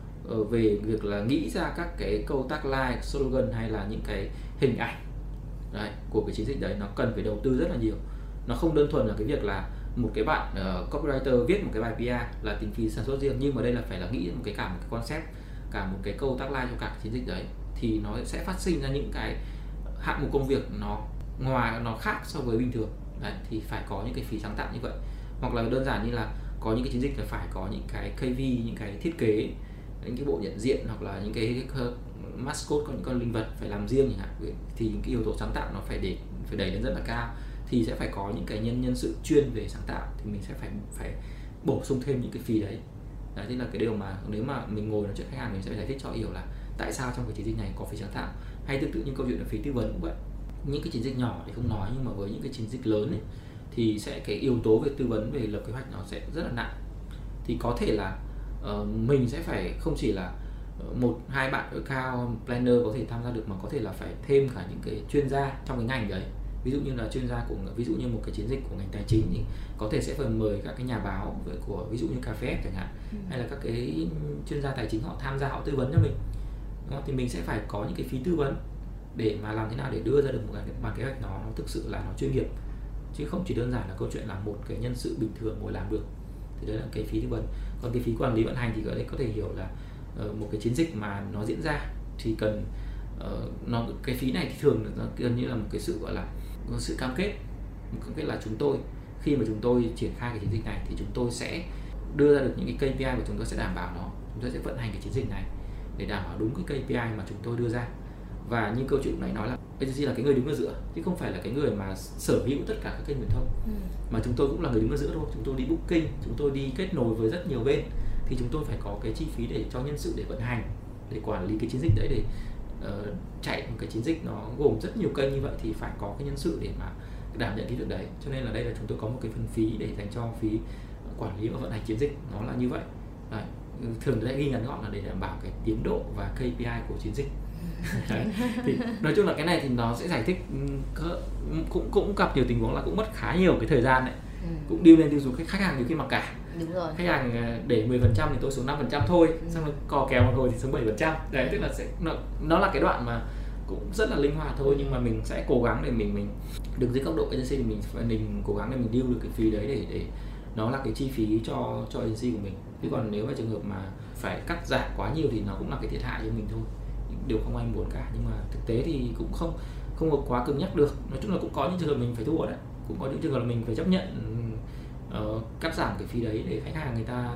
về việc là nghĩ ra các cái câu tagline, slogan hay là những cái hình ảnh đấy, của cái chiến dịch đấy, nó cần phải đầu tư rất là nhiều. Nó không đơn thuần là cái việc là một cái bạn copywriter viết một cái bài PR là tính phí sản xuất riêng, nhưng mà đây là phải là nghĩ một cái concept, cả một cái câu tagline cho cả cái chiến dịch đấy, thì nó sẽ phát sinh ra những cái hạng mục công việc nó khác so với bình thường. Đấy, thì phải có những cái phí sáng tạo như vậy. Hoặc là đơn giản như là có những cái chiến dịch là phải có những cái KV, những cái thiết kế, những cái bộ nhận diện, hoặc là những cái mascot, có những con linh vật phải làm riêng chẳng hạn, thì những cái yếu tố sáng tạo nó phải đẩy lên rất là cao, thì sẽ phải có những cái nhân sự chuyên về sáng tạo, thì mình sẽ phải bổ sung thêm những cái phí đấy. Đấy, thế là cái điều mà nếu mà mình ngồi nói chuyện khách hàng, mình sẽ giải thích cho hiểu là tại sao trong cái chiến dịch này có phí sáng tạo. Hay tương tự như câu chuyện là phí tư vấn cũng vậy. Những cái chiến dịch nhỏ thì không nói, nhưng mà với những cái chiến dịch lớn ấy, thì sẽ cái yếu tố về tư vấn, về lập kế hoạch nó sẽ rất là nặng. Thì có thể là mình sẽ phải không chỉ là 1-2 bạn ở cao planner có thể tham gia được, mà có thể là phải thêm cả những cái chuyên gia trong cái ngành đấy. Ví dụ như là chuyên gia của, ví dụ như một cái chiến dịch của ngành tài chính thì có thể sẽ phải mời các cái nhà báo của ví dụ như KFF chẳng hạn, hay là các cái chuyên gia tài chính họ tham gia, họ tư vấn cho mình. Đó, thì mình sẽ phải có những cái phí tư vấn để mà làm thế nào để đưa ra được một cái bản kế hoạch nó thực sự là nó chuyên nghiệp, chứ không chỉ đơn giản là câu chuyện là một cái nhân sự bình thường ngồi làm được. Thì đấy là cái phí tư vấn. Còn cái phí quản lý vận hành thì ở đây có thể hiểu là một cái chiến dịch mà nó diễn ra thì cần cái phí này thì thường nó gần như là một cái sự gọi là một sự cam kết là chúng tôi, khi mà chúng tôi triển khai cái chiến dịch này thì chúng tôi sẽ đưa ra được những cái KPI và chúng tôi sẽ đảm bảo nó, chúng tôi sẽ vận hành cái chiến dịch này để đảm bảo đúng cái KPI mà chúng tôi đưa ra. Và như câu chuyện này nói là agency là cái người đứng ở giữa, chứ không phải là cái người mà sở hữu tất cả các kênh truyền thông, mà chúng tôi cũng là người đứng ở giữa thôi. Chúng tôi đi booking, chúng tôi đi kết nối với rất nhiều bên, thì chúng tôi phải có cái chi phí để cho nhân sự để vận hành, để quản lý cái chiến dịch đấy, để chạy một cái chiến dịch nó gồm rất nhiều kênh như vậy thì phải có cái nhân sự để mà đảm nhận cái việc đấy. Cho nên là đây là chúng tôi có một cái phần phí để dành cho phí quản lý và vận hành chiến dịch, nó là như vậy. Đấy. Thường sẽ ghi ngắn gọn là để đảm bảo cái tiến độ và KPI của chiến dịch. Thì nói chung là cái này thì nó sẽ giải thích cũng gặp nhiều tình huống là cũng mất khá nhiều cái thời gian đấy. Cũng điêu lên tiêu dùng khách hàng nhiều khi mặc cả. Đúng rồi. Khách hàng để 10% thì tôi xuống 5% thôi, xong rồi cò kèo một hồi thì xuống 7%. Đấy, tức là nó là cái đoạn mà cũng rất là linh hoạt thôi, nhưng mà mình sẽ cố gắng để mình đứng dưới góc độ agency thì mình cố gắng để mình deal được cái phí đấy để nó là cái chi phí cho agency của mình. Chứ còn nếu mà trường hợp mà phải cắt giảm quá nhiều thì nó cũng là cái thiệt hại cho mình thôi, điều không ai muốn cả. Nhưng mà thực tế thì cũng không có quá cứng nhắc được. Nói chung là cũng có những trường hợp mình phải thua đấy, cũng có những trường hợp là mình phải chấp nhận cắt giảm cái phí đấy để khách hàng người ta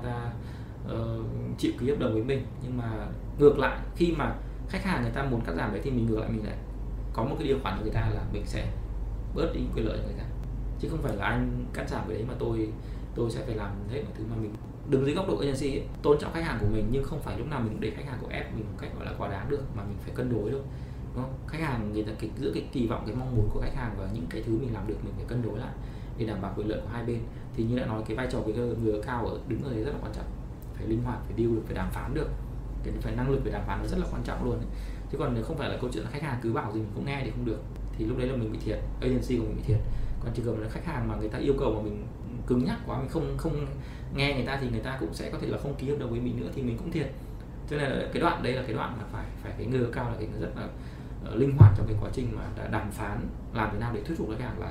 chịu ký hợp đồng với mình. Nhưng mà ngược lại, khi mà khách hàng người ta muốn cắt giảm đấy thì mình lại có một cái điều khoản của người ta là mình sẽ bớt đi quyền lợi của người ta, chứ không phải là anh cắt giảm cái đấy mà tôi sẽ phải làm hết mọi thứ. Mà mình đứng dưới góc độ agency ấy, tôn trọng khách hàng của mình, nhưng không phải lúc nào mình để khách hàng của ép mình một cách gọi là quá đáng được, mà mình phải cân đối thôi, đúng không? Khách hàng người ta giữa cái kỳ vọng, cái mong muốn của khách hàng và những cái thứ mình làm được, mình phải cân đối lại để đảm bảo quyền lợi của hai bên. Thì như đã nói, cái vai trò của người cao đứng ở đấy rất là quan trọng, phải linh hoạt, phải deal được, phải đàm phán được, phải năng lực để đàm phán nó rất là quan trọng luôn ấy. Chứ còn không phải là câu chuyện là khách hàng cứ bảo gì mình cũng nghe thì không được, thì lúc đấy là mình bị thiệt, agency của mình bị thiệt. Còn trường hợp là khách hàng mà người ta yêu cầu mà mình cứng nhắc quá, mình không nghe người ta thì người ta cũng sẽ có thể là không ký hợp đồng với mình nữa, thì mình cũng thiệt. Cho nên là cái đoạn đấy là cái đoạn mà phải cái người cao là cái người rất là linh hoạt trong cái quá trình mà đàm phán, làm thế nào để thuyết phục khách hàng là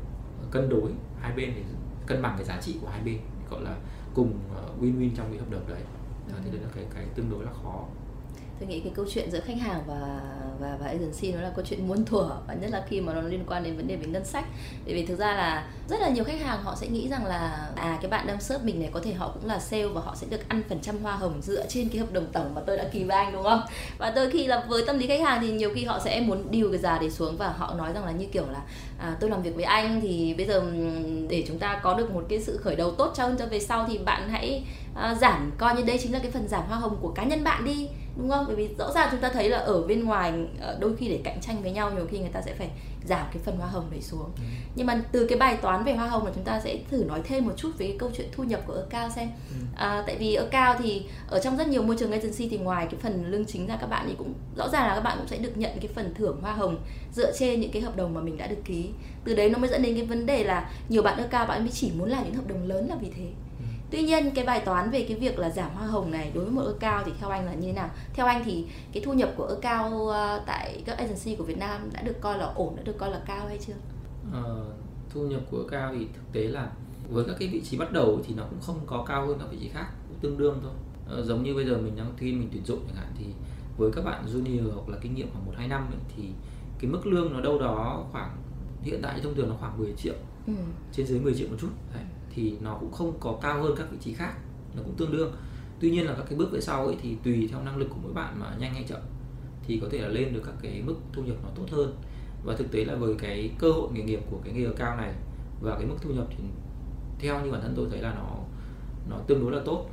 cân đối hai bên, để cân bằng cái giá trị của hai bên, gọi là cùng win-win trong cái hợp đồng đấy. Thì đấy là cái tương đối là khó. Tôi nghĩ cái câu chuyện giữa khách hàng và agency nó là câu chuyện muôn thuở, và nhất là khi mà nó liên quan đến vấn đề về ngân sách. Bởi vì thực ra là rất là nhiều khách hàng họ sẽ nghĩ rằng là cái bạn đang serve mình này có thể họ cũng là sale và họ sẽ được ăn phần trăm hoa hồng dựa trên cái hợp đồng tổng mà tôi đã ký với anh, đúng không? Và đôi khi là với tâm lý khách hàng thì nhiều khi họ sẽ muốn deal cái giá đấy xuống, và họ nói rằng là như kiểu là tôi làm việc với anh thì bây giờ để chúng ta có được một cái sự khởi đầu tốt cho về sau thì bạn hãy giảm, coi như đây chính là cái phần giảm hoa hồng của cá nhân bạn đi, đúng không? Bởi vì rõ ràng chúng ta thấy là ở bên ngoài đôi khi để cạnh tranh với nhau, nhiều khi người ta sẽ phải giảm cái phần hoa hồng đấy xuống. Nhưng mà từ cái bài toán về hoa hồng là chúng ta sẽ thử nói thêm một chút về cái câu chuyện thu nhập của account xem. Tại vì account thì ở trong rất nhiều môi trường agency thì ngoài cái phần lương chính ra, các bạn thì cũng rõ ràng là các bạn cũng sẽ được nhận cái phần thưởng hoa hồng dựa trên những cái hợp đồng mà mình đã được ký. Từ đấy nó mới dẫn đến cái vấn đề là nhiều bạn account bạn mới chỉ muốn làm những hợp đồng lớn là vì thế. Tuy nhiên cái bài toán về cái việc là giảm hoa hồng này đối với một account thì theo anh là như thế nào? Theo anh thì cái thu nhập của account tại các agency của Việt Nam đã được coi là ổn, đã được coi là cao hay chưa? Thu nhập của account thì thực tế là với các cái vị trí bắt đầu thì nó cũng không có cao hơn các vị trí khác, cũng tương đương thôi. Giống như bây giờ mình đang mình tuyển dụng chẳng hạn, thì với các bạn junior hoặc là kinh nghiệm khoảng 1-2 năm ấy, thì cái mức lương nó đâu đó khoảng, hiện tại thông thường nó khoảng 10 triệu, trên dưới 10 triệu một chút. Đấy. Thì nó cũng không có cao hơn các vị trí khác, nó cũng tương đương. Tuy nhiên là các cái bước về sau ấy thì tùy theo năng lực của mỗi bạn mà nhanh hay chậm thì có thể là lên được các cái mức thu nhập nó tốt hơn. Và thực tế là với cái cơ hội nghề nghiệp của cái nghề cao này và cái mức thu nhập thì theo như bản thân tôi thấy là nó tương đối là tốt,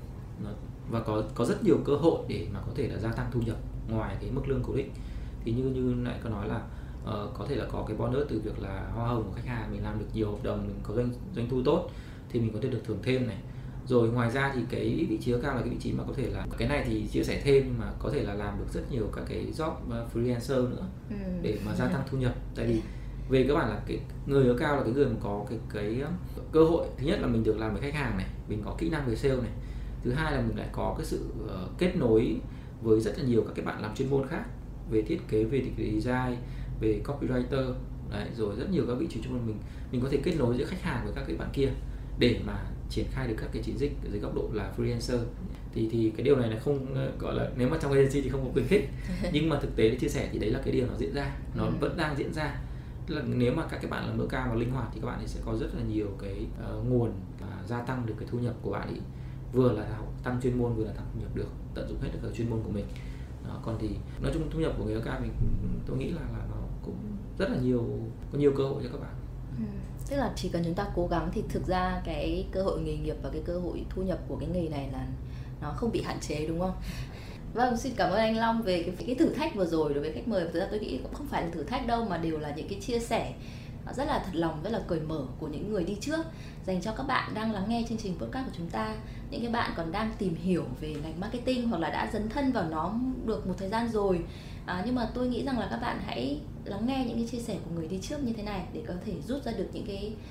và có rất nhiều cơ hội để mà có thể là gia tăng thu nhập ngoài cái mức lương cố định. Thì như nãy có nói là có thể là có cái bonus từ việc là hoa hồng của khách hàng, mình làm được nhiều hợp đồng, mình có doanh thu tốt thì mình có thể được thưởng thêm này. Rồi ngoài ra thì cái vị trí cao là cái vị trí mà có thể là, cái này thì chia sẻ thêm, mà có thể là làm được rất nhiều các cái job freelancer nữa để mà gia tăng thu nhập. Tại vì về các bạn là cái người ở cao là cái người mà có cái cơ hội, thứ nhất là mình được làm với khách hàng này, mình có kỹ năng về sale này, thứ hai là mình lại có cái sự kết nối với rất là nhiều các cái bạn làm chuyên môn khác về thiết kế, về design, về copywriter. Đấy, rồi rất nhiều các vị trí chuyên môn mình có thể kết nối giữa khách hàng với các cái bạn kia để mà triển khai được các cái chiến dịch dưới góc độ là freelancer. Thì cái điều này là không gọi là, nếu mà trong agency thì không có khuyến khích, nhưng mà thực tế để chia sẻ thì đấy là cái điều nó diễn ra, nó vẫn đang diễn ra. Tức là nếu mà các cái bạn làm mỡ cao và linh hoạt thì các bạn ấy sẽ có rất là nhiều cái nguồn gia tăng được cái thu nhập của bạn ấy, vừa là tăng chuyên môn vừa là tăng thu nhập được, tận dụng hết được cái chuyên môn của mình. Đó, còn thì nói chung thu nhập của người cao tôi nghĩ là nó cũng rất là có nhiều cơ hội cho các bạn. Tức là chỉ cần chúng ta cố gắng thì thực ra cái cơ hội nghề nghiệp và cái cơ hội thu nhập của cái nghề này là nó không bị hạn chế, đúng không? Vâng, xin cảm ơn anh Long về cái thử thách vừa rồi đối với khách mời. Thực ra tôi nghĩ cũng không phải là thử thách đâu, mà đều là những cái chia sẻ rất là thật lòng, rất là cởi mở của những người đi trước, dành cho các bạn đang lắng nghe chương trình podcast của chúng ta. Những cái bạn còn đang tìm hiểu về ngành marketing hoặc là đã dấn thân vào nó được một thời gian rồi, nhưng mà tôi nghĩ rằng là các bạn hãy lắng nghe những cái chia sẻ của người đi trước như thế này để có thể rút ra được những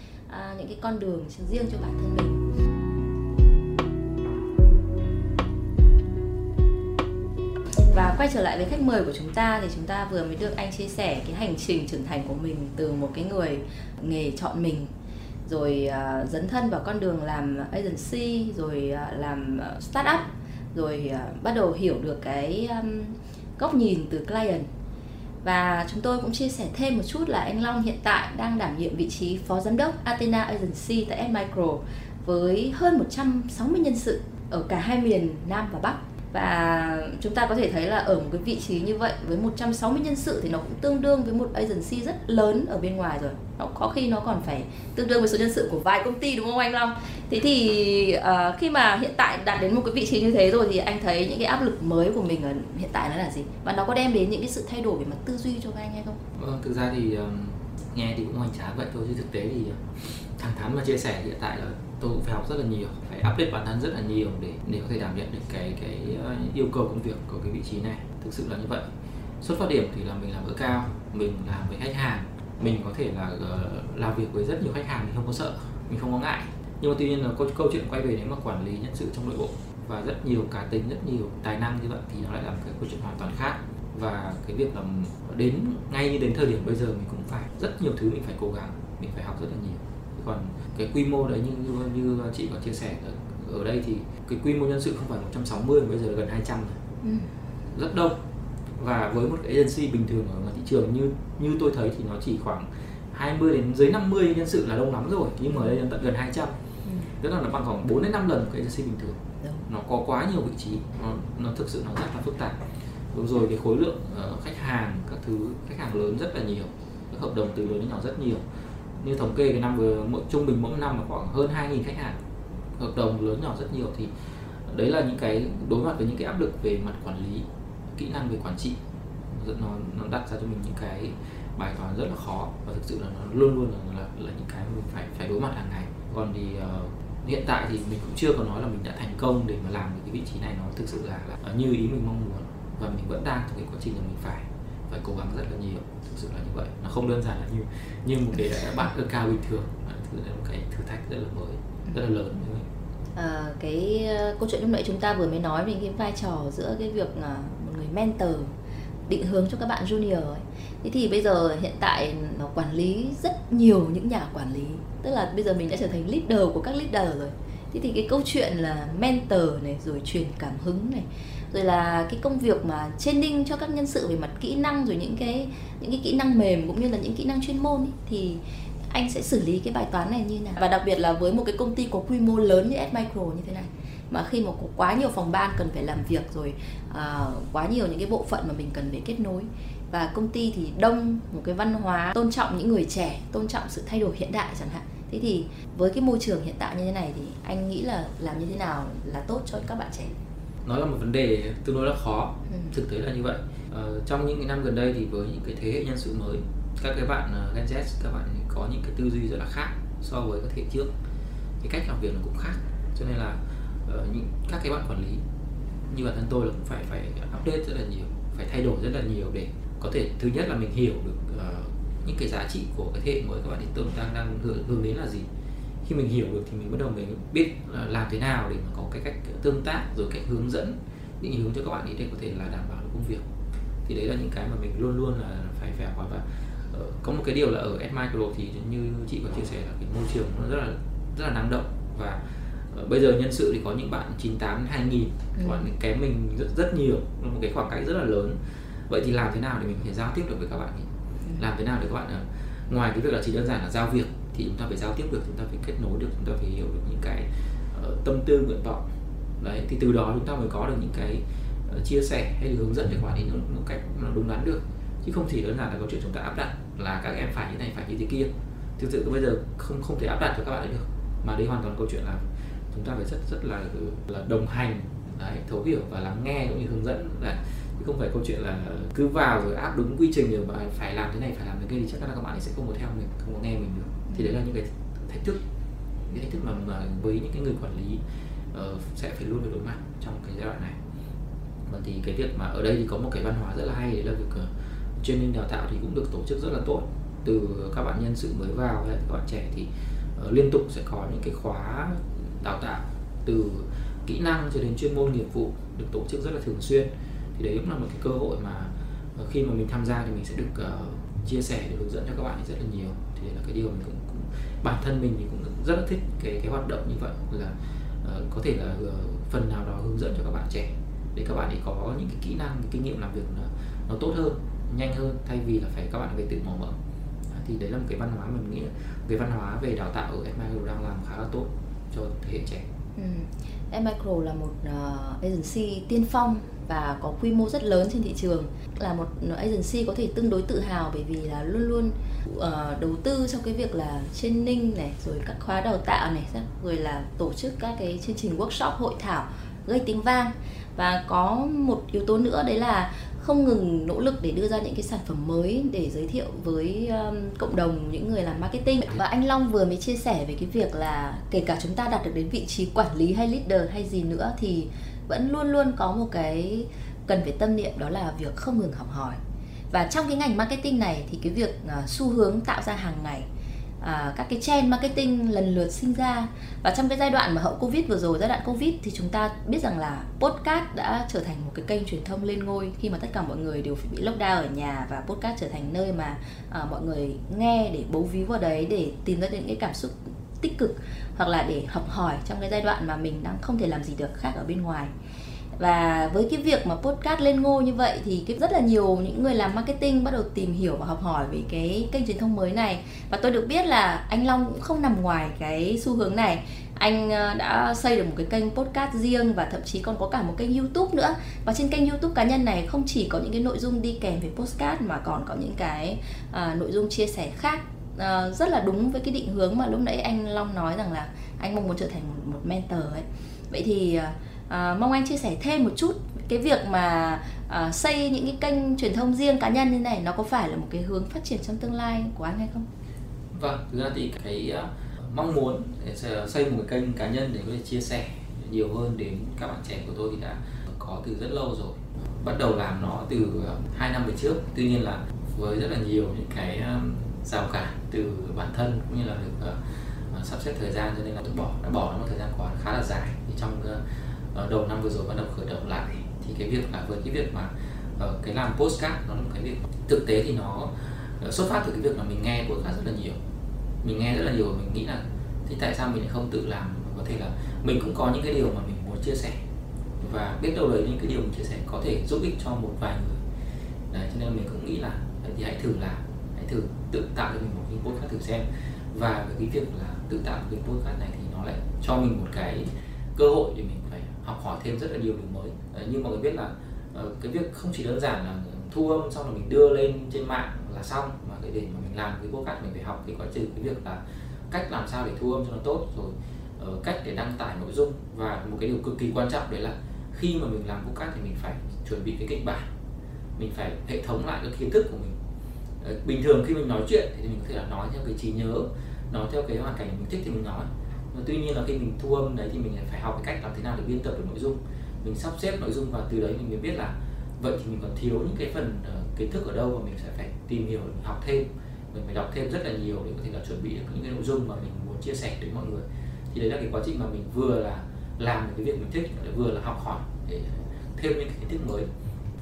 cái con đường riêng cho bản thân mình. Và quay trở lại với khách mời của chúng ta thì chúng ta vừa mới được anh chia sẻ cái hành trình trưởng thành của mình từ một cái người nghề chọn mình, rồi dấn thân vào con đường làm agency, rồi làm startup, rồi bắt đầu hiểu được cái góc nhìn từ client. Và chúng tôi cũng chia sẻ thêm một chút là anh Long hiện tại đang đảm nhiệm vị trí phó giám đốc Athena Agency tại S-Micro với hơn 160 nhân sự ở cả hai miền Nam và Bắc. Và chúng ta có thể thấy là ở một cái vị trí như vậy với 160 nhân sự thì nó cũng tương đương với một agency rất lớn ở bên ngoài rồi. Nó có khi nó còn phải tương đương với số nhân sự của vài công ty, đúng không anh Long? Thế thì khi mà hiện tại đạt đến một cái vị trí như thế rồi thì anh thấy những cái áp lực mới của mình ở hiện tại nó là gì? Và nó có đem đến những cái sự thay đổi về mặt tư duy cho các anh hay không? Thực ra thì nghe thì cũng hoành tráng vậy thôi, chứ thực tế thì thẳng thắn mà chia sẻ hiện tại là tôi cũng phải học rất là nhiều, phải update bản thân rất là nhiều để có thể đảm nhận được cái yêu cầu công việc của cái vị trí này. Thực sự là như vậy. Xuất phát điểm thì là mình làm ở cao, mình làm với khách hàng, mình có thể là làm việc với rất nhiều khách hàng, mình không có sợ, mình không có ngại. Nhưng mà tuy nhiên là câu chuyện quay về nếu mà quản lý nhân sự trong nội bộ và rất nhiều cá tính, rất nhiều tài năng như vậy thì nó lại là một cái câu chuyện hoàn toàn khác. Và cái việc là ngay như đến thời điểm bây giờ mình cũng phải rất nhiều thứ mình phải cố gắng, mình phải học rất là nhiều. Còn cái quy mô đấy như chị có chia sẻ ở đây thì cái quy mô nhân sự không phải 160 mà bây giờ là gần 200 rồi. Rất đông. Và với một cái agency bình thường ở ngoài thị trường như tôi thấy thì nó chỉ khoảng 20 đến dưới 50 nhân sự là đông lắm rồi, nhưng mà ở đây là tận gần 200. Tức là nó bằng khoảng 4 đến 5 lần cái agency bình thường. Nó có quá nhiều vị trí, nó thực sự nó rất là phức tạp. Rồi cái khối lượng khách hàng, các thứ khách hàng lớn rất là nhiều, các hợp đồng từ lớn đến nhỏ rất nhiều. Như thống kê cái năm vừa trung bình mỗi năm là khoảng hơn 2.000 khách hàng, hợp đồng lớn nhỏ rất nhiều. Thì đấy là những cái đối mặt với những cái áp lực về mặt quản lý, kỹ năng về quản trị, nó đặt ra cho mình những cái bài toán rất là khó, và thực sự là nó luôn luôn là những cái mình phải đối mặt hàng ngày. Còn thì hiện tại thì mình cũng chưa có nói là mình đã thành công để mà làm được cái vị trí này nó thực sự là như ý mình mong muốn, và mình vẫn đang trong cái quá trình là mình phải cố gắng rất là nhiều. Thực sự là như vậy, nó không đơn giản là như một cái bạn ở cao bình thường, thực sự là một cái thử thách rất là mới, rất là lớn như vậy. Cái câu chuyện lúc nãy chúng ta vừa mới nói về cái vai trò giữa cái việc một người mentor định hướng cho các bạn junior ấy. Thế thì bây giờ hiện tại nó quản lý rất nhiều những nhà quản lý, tức là bây giờ mình đã trở thành leader của các leader rồi. Thế thì cái câu chuyện là mentor này, rồi truyền cảm hứng này, rồi là cái công việc mà training cho các nhân sự về mặt kỹ năng, rồi những cái kỹ năng mềm cũng như là những kỹ năng chuyên môn ấy, thì anh sẽ xử lý cái bài toán này như nào? Và đặc biệt là với một cái công ty có quy mô lớn như S-Micro như thế này, mà khi mà có quá nhiều phòng ban cần phải làm việc, rồi quá nhiều những cái bộ phận mà mình cần phải kết nối, và công ty thì đông, một cái văn hóa tôn trọng những người trẻ, tôn trọng sự thay đổi hiện đại chẳng hạn. Thế thì với cái môi trường hiện tại như thế này thì anh nghĩ là làm như thế nào là tốt cho các bạn trẻ? Nó là một vấn đề tương đối là khó, thực tế là như vậy. Trong những cái năm gần đây thì với những cái thế hệ nhân sự mới, các cái bạn Gen Z, các bạn có những cái tư duy rất là khác so với các thế hệ trước. Cái cách làm việc nó cũng khác, cho nên là các cái bạn quản lý như bản thân tôi là cũng phải update rất là nhiều, phải thay đổi rất là nhiều để có thể thứ nhất là mình hiểu được những cái giá trị của cái thế hệ mới các bạn ấy đang hướng đến là gì. Khi mình hiểu được thì mình bắt đầu mình biết làm thế nào để mà có cái cách tương tác, rồi cách hướng dẫn, định hướng cho các bạn ấy để có thể là đảm bảo được công việc. Thì đấy là những cái mà mình luôn luôn là phải học. Và có một cái điều là ở S-Micro thì như chị có chia sẻ là cái môi trường nó rất là năng động, và bây giờ nhân sự thì có những bạn 98 2000, các bạn kém mình rất nhiều, một cái khoảng cách rất là lớn. Vậy thì làm thế nào để mình có thể giao tiếp được với các bạn ấy? Làm thế nào để các bạn ngoài cái việc là chỉ đơn giản là giao việc thì chúng ta phải giao tiếp được, chúng ta phải kết nối được, chúng ta phải hiểu được những cái tâm tư nguyện vọng đấy, thì từ đó chúng ta mới có được những cái chia sẻ hay hướng dẫn cho các bạn ấy một cách nó đúng đắn được, chứ không chỉ đơn giản là câu chuyện chúng ta áp đặt là các em phải như này, phải như thế kia. Thực sự bây giờ không thể áp đặt cho các bạn ấy được, mà đây hoàn toàn câu chuyện là chúng ta phải rất là đồng hành đấy, thấu hiểu và lắng nghe cũng như hướng dẫn, là chứ không phải câu chuyện là cứ vào rồi áp đúng quy trình rồi mà phải làm thế này, phải làm thế kia thì chắc chắn là các bạn ấy sẽ không có theo mình, không có nghe mình được. Thì đấy là những cái thách thức mà với những cái người quản lý sẽ phải luôn phải đối mặt trong cái giai đoạn này. Và thì cái việc mà ở đây thì có một cái văn hóa rất là hay, đấy là việc training đào tạo thì cũng được tổ chức rất là tốt. Từ các bạn nhân sự mới vào hay các bạn trẻ thì liên tục sẽ có những cái khóa đào tạo từ kỹ năng cho đến chuyên môn nghiệp vụ được tổ chức rất là thường xuyên. Thì đấy cũng là một cái cơ hội mà khi mà mình tham gia thì mình sẽ được chia sẻ, được hướng dẫn cho các bạn rất là nhiều. Thì đấy là cái điều mình cũng bản thân mình thì cũng rất là thích cái hoạt động như vậy, là có thể là phần nào đó hướng dẫn cho các bạn trẻ để các bạn ấy có những cái kỹ năng, cái kinh nghiệm làm việc nó tốt hơn, nhanh hơn, thay vì là phải các bạn phải tự mò mẫm. Thì đấy là một cái văn hóa mình nghĩ, cái văn hóa về đào tạo ở M-Micro đang làm khá là tốt cho thế hệ trẻ. M-Micro là một agency tiên phong và có quy mô rất lớn trên thị trường, là một agency có thể tương đối tự hào bởi vì là luôn luôn đầu tư trong cái việc là training này, rồi các khóa đào tạo này, rồi là tổ chức các cái chương trình workshop, hội thảo gây tiếng vang. Và có một yếu tố nữa đấy là không ngừng nỗ lực để đưa ra những cái sản phẩm mới để giới thiệu với cộng đồng những người làm marketing. Và anh Long vừa mới chia sẻ về cái việc là kể cả chúng ta đạt được đến vị trí quản lý hay leader hay gì nữa thì vẫn luôn luôn có một cái cần phải tâm niệm, đó là việc không ngừng học hỏi. Và trong cái ngành marketing này thì cái việc xu hướng tạo ra hàng ngày, các cái trend marketing lần lượt sinh ra. Và trong cái giai đoạn mà hậu Covid vừa rồi, giai đoạn Covid, thì chúng ta biết rằng là podcast đã trở thành một cái kênh truyền thông lên ngôi khi mà tất cả mọi người đều phải bị lockdown ở nhà, và podcast trở thành nơi mà mọi người nghe để bấu víu vào đấy để tìm ra những cái cảm xúc tích cực, hoặc là để học hỏi trong cái giai đoạn mà mình đang không thể làm gì được khác ở bên ngoài. Và với cái việc mà podcast lên ngôi như vậy thì rất là nhiều những người làm marketing bắt đầu tìm hiểu và học hỏi về cái kênh truyền thông mới này. Và tôi được biết là anh Long cũng không nằm ngoài cái xu hướng này. Anh đã xây được một cái kênh podcast riêng và thậm chí còn có cả một kênh YouTube nữa. Và trên kênh YouTube cá nhân này không chỉ có những cái nội dung đi kèm với podcast mà còn có những cái nội dung chia sẻ khác, rất là đúng với cái định hướng mà lúc nãy anh Long nói rằng là anh mong muốn trở thành một mentor ấy. Vậy thì mong anh chia sẻ thêm một chút cái việc mà xây những cái kênh truyền thông riêng cá nhân như này, nó có phải là một cái hướng phát triển trong tương lai của anh hay không? Vâng, thực ra thì cái mong muốn để xây một cái kênh cá nhân để có thể chia sẻ nhiều hơn đến các bạn trẻ của tôi thì đã có từ rất lâu rồi. Bắt đầu làm nó từ 2 năm về trước. Tuy nhiên là với rất là nhiều những cái rào cản từ bản thân cũng như là được sắp xếp thời gian, cho nên là tôi đã bỏ nó một thời gian khá là dài. Thì trong đầu năm vừa rồi bắt đầu khởi động lại, thì cái việc là với cái việc mà cái làm podcast nó là một cái việc thực tế, thì nó xuất phát từ cái việc là mình nghe podcast rất là nhiều, mình nghĩ là thì tại sao mình lại không tự làm, có thể là mình cũng có những cái điều mà mình muốn chia sẻ, và biết đâu đấy những cái điều mình chia sẻ có thể giúp ích cho một vài người đấy, cho nên là mình cũng nghĩ là thì hãy thử tự tạo cho mình một cái podcast thử xem. Và cái việc là tự tạo cái podcast này thì nó lại cho mình một cái cơ hội để mình phải học hỏi thêm rất là nhiều điều mới. Như mọi người biết là cái việc không chỉ đơn giản là thu âm xong là mình đưa lên trên mạng là xong, mà để mà mình làm cái podcast mình phải học cái quá trình, cái việc là cách làm sao để thu âm cho nó tốt, rồi cách để đăng tải nội dung. Và một cái điều cực kỳ quan trọng đấy là khi mà mình làm podcast thì mình phải chuẩn bị cái kịch bản, mình phải hệ thống lại cái kiến thức của mình. Bình thường khi mình nói chuyện thì mình có thể là nói theo cái trí nhớ, nói theo cái hoàn cảnh mình thích thì mình nói. Tuy nhiên là khi mình thu âm đấy thì mình phải học cái cách làm thế nào để biên tập được nội dung, mình sắp xếp nội dung, và từ đấy mình mới biết là vậy thì mình còn thiếu những cái phần kiến thức ở đâu, và mình sẽ phải tìm hiểu, mình học thêm, mình phải đọc thêm rất là nhiều để có thể là chuẩn bị được những cái nội dung mà mình muốn chia sẻ đến mọi người. Thì đấy là cái quá trình mà mình vừa là làm cái việc mình thích, vừa là học hỏi để thêm những cái kiến thức mới.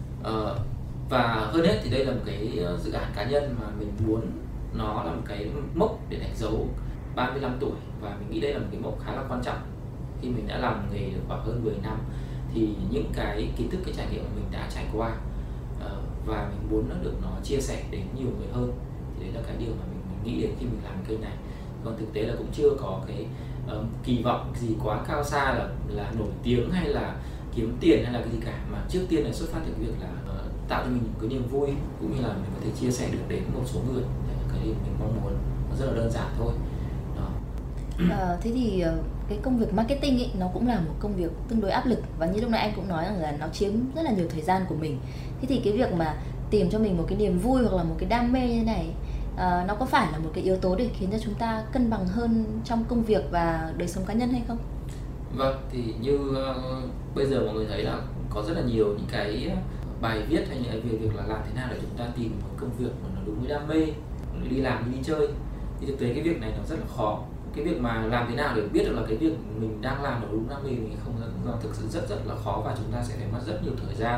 Và hơn hết thì đây là một cái dự án cá nhân mà mình muốn nó là một cái mốc để đánh dấu 35 tuổi, và mình nghĩ đây là một cái mốc khá là quan trọng. Khi mình đã làm nghề được khoảng hơn 10 năm thì những cái kiến thức, cái trải nghiệm mà mình đã trải qua, và mình muốn nó được chia sẻ đến nhiều người hơn, thì đấy là cái điều mà mình nghĩ đến khi mình làm kênh này. Còn thực tế là cũng chưa có cái kỳ vọng gì quá cao xa là nổi tiếng hay là kiếm tiền hay là cái gì cả, mà trước tiên là xuất phát từ cái việc là tạo cho mình một cái niềm vui, cũng như là mình có thể chia sẻ được đến một số người. Đấy là cái điều mình mong muốn, nó rất là đơn giản thôi. Thế thì cái công việc marketing ấy, nó cũng là một công việc tương đối áp lực, và như lúc nãy anh cũng nói rằng là nó chiếm rất là nhiều thời gian của mình. Thế thì cái việc mà tìm cho mình một cái niềm vui hoặc là một cái đam mê như thế này, nó có phải là một cái yếu tố để khiến cho chúng ta cân bằng hơn trong công việc và đời sống cá nhân hay không? Vâng, thì như bây giờ mọi người thấy là có rất là nhiều những cái bài viết hay là về việc là làm thế nào để chúng ta tìm một công việc mà nó đúng với đam mê, đi làm như đi chơi. Thì thực tế cái việc này nó rất là khó. Cái việc mà làm thế nào để biết được là cái việc mình đang làm nó đúng đam mê mình không, thực sự rất là khó, và chúng ta sẽ phải mất rất nhiều thời gian.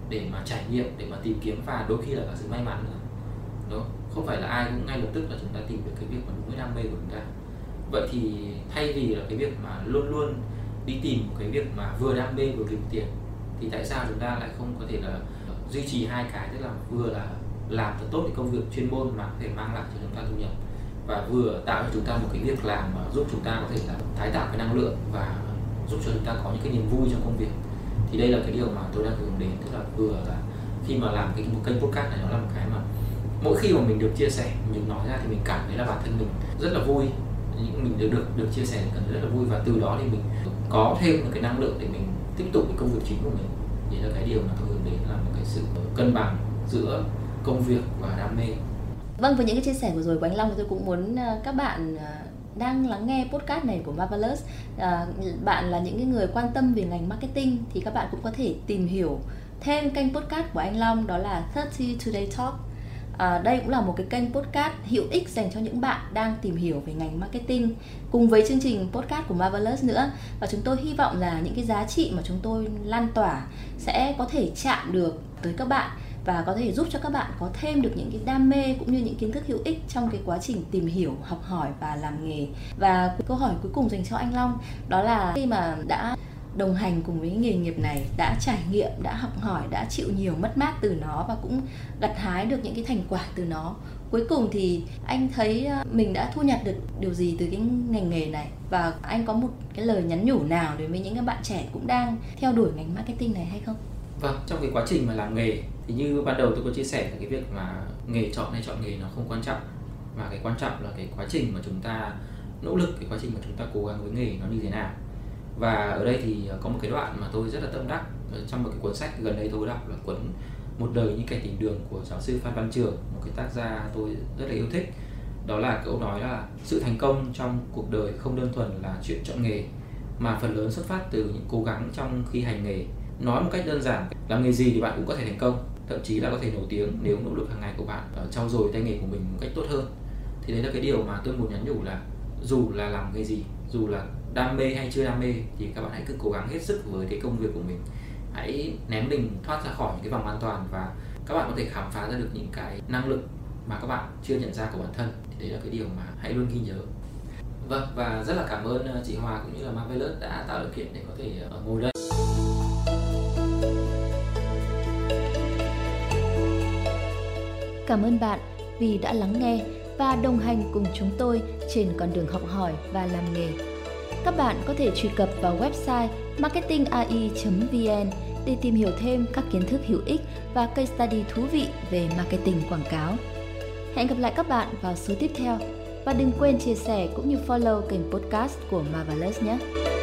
để mà trải nghiệm, để mà tìm kiếm, và đôi khi là cả sự may mắn nữa. Đúng không? Không phải là ai cũng ngay lập tức là chúng ta tìm được cái việc mà đúng với đam mê của chúng ta. Vậy thì thay vì là cái việc mà luôn luôn đi tìm một cái việc mà vừa đam mê vừa kiếm tiền, thì tại sao chúng ta lại không có thể là duy trì hai cái, tức là vừa là làm thật tốt cái công việc chuyên môn mà có thể mang lại cho chúng ta thu nhập, và vừa tạo cho chúng ta một cái việc làm mà giúp chúng ta có thể là tái tạo cái năng lượng và giúp cho chúng ta có những cái niềm vui trong công việc. Thì đây là cái điều mà tôi đang hướng đến, tức là vừa là khi mà làm một kênh podcast này, nó là một cái mà mỗi khi mà mình được chia sẻ, mình nói ra thì mình cảm thấy là bản thân mình rất là vui, mình được chia sẻ thì cảm thấy rất là vui, và từ đó thì mình có thêm một cái năng lượng để mình tiếp tục cái công việc chính của mình. Thì là cái điều mà tôi hướng đến là một cái sự cân bằng giữa công việc và đam mê. Vâng, với những cái chia sẻ vừa rồi của anh Long, tôi cũng muốn các bạn đang lắng nghe podcast này của Marvelous, bạn là những cái người quan tâm về ngành marketing thì các bạn cũng có thể tìm hiểu thêm kênh podcast của anh Long, đó là 30 Today Talk. Đây cũng là một cái kênh podcast hữu ích dành cho những bạn đang tìm hiểu về ngành marketing, cùng với chương trình podcast của Marvelous nữa. Và chúng tôi hy vọng là những cái giá trị mà chúng tôi lan tỏa sẽ có thể chạm được tới các bạn và có thể giúp cho các bạn có thêm được những cái đam mê cũng như những kiến thức hữu ích trong cái quá trình tìm hiểu, học hỏi và làm nghề. Và câu hỏi cuối cùng dành cho anh Long, đó là khi mà đã đồng hành cùng với nghề nghiệp này, đã trải nghiệm, đã học hỏi, đã chịu nhiều mất mát từ nó và cũng gặt hái được những cái thành quả từ nó, cuối cùng thì anh thấy mình đã thu nhặt được điều gì từ cái ngành nghề này, và anh có một cái lời nhắn nhủ nào đối với những các bạn trẻ cũng đang theo đuổi ngành marketing này hay không? Vâng, trong cái quá trình mà làm nghề thì như ban đầu tôi có chia sẻ là cái việc mà nghề chọn hay chọn nghề nó không quan trọng, mà cái quan trọng là cái quá trình mà chúng ta nỗ lực, cái quá trình mà chúng ta cố gắng với nghề nó như thế nào. Và ở đây thì có một cái đoạn mà tôi rất là tâm đắc trong một cái cuốn sách gần đây tôi đọc, là cuốn Một đời như kẻ tìm đường của giáo sư Phan Văn Trường, một cái tác gia tôi rất là yêu thích. Đó là câu nói là sự thành công trong cuộc đời không đơn thuần là chuyện chọn nghề, mà phần lớn xuất phát từ những cố gắng trong khi hành nghề. Nói một cách đơn giản, làm nghề gì thì bạn cũng có thể thành công, thậm chí là có thể nổi tiếng nếu nỗ lực hàng ngày của bạn trau dồi tay nghề của mình một cách tốt hơn. Thì đấy là cái điều mà tôi muốn nhắn nhủ, là dù là làm nghề gì, dù là đam mê hay chưa đam mê, thì các bạn hãy cứ cố gắng hết sức với cái công việc của mình. Hãy ném mình thoát ra khỏi những cái vòng an toàn, và các bạn có thể khám phá ra được những cái năng lực mà các bạn chưa nhận ra của bản thân. Thì đấy là cái điều mà hãy luôn ghi nhớ. Vâng, và rất là cảm ơn chị Hòa cũng như là Marvelous đã tạo điều kiện để có thể ngồi đây. Cảm ơn bạn vì đã lắng nghe và đồng hành cùng chúng tôi trên con đường học hỏi và làm nghề. Các bạn có thể truy cập vào website marketingai.vn để tìm hiểu thêm các kiến thức hữu ích và case study thú vị về marketing quảng cáo. Hẹn gặp lại các bạn vào số tiếp theo và đừng quên chia sẻ cũng như follow kênh podcast của Marvelous nhé!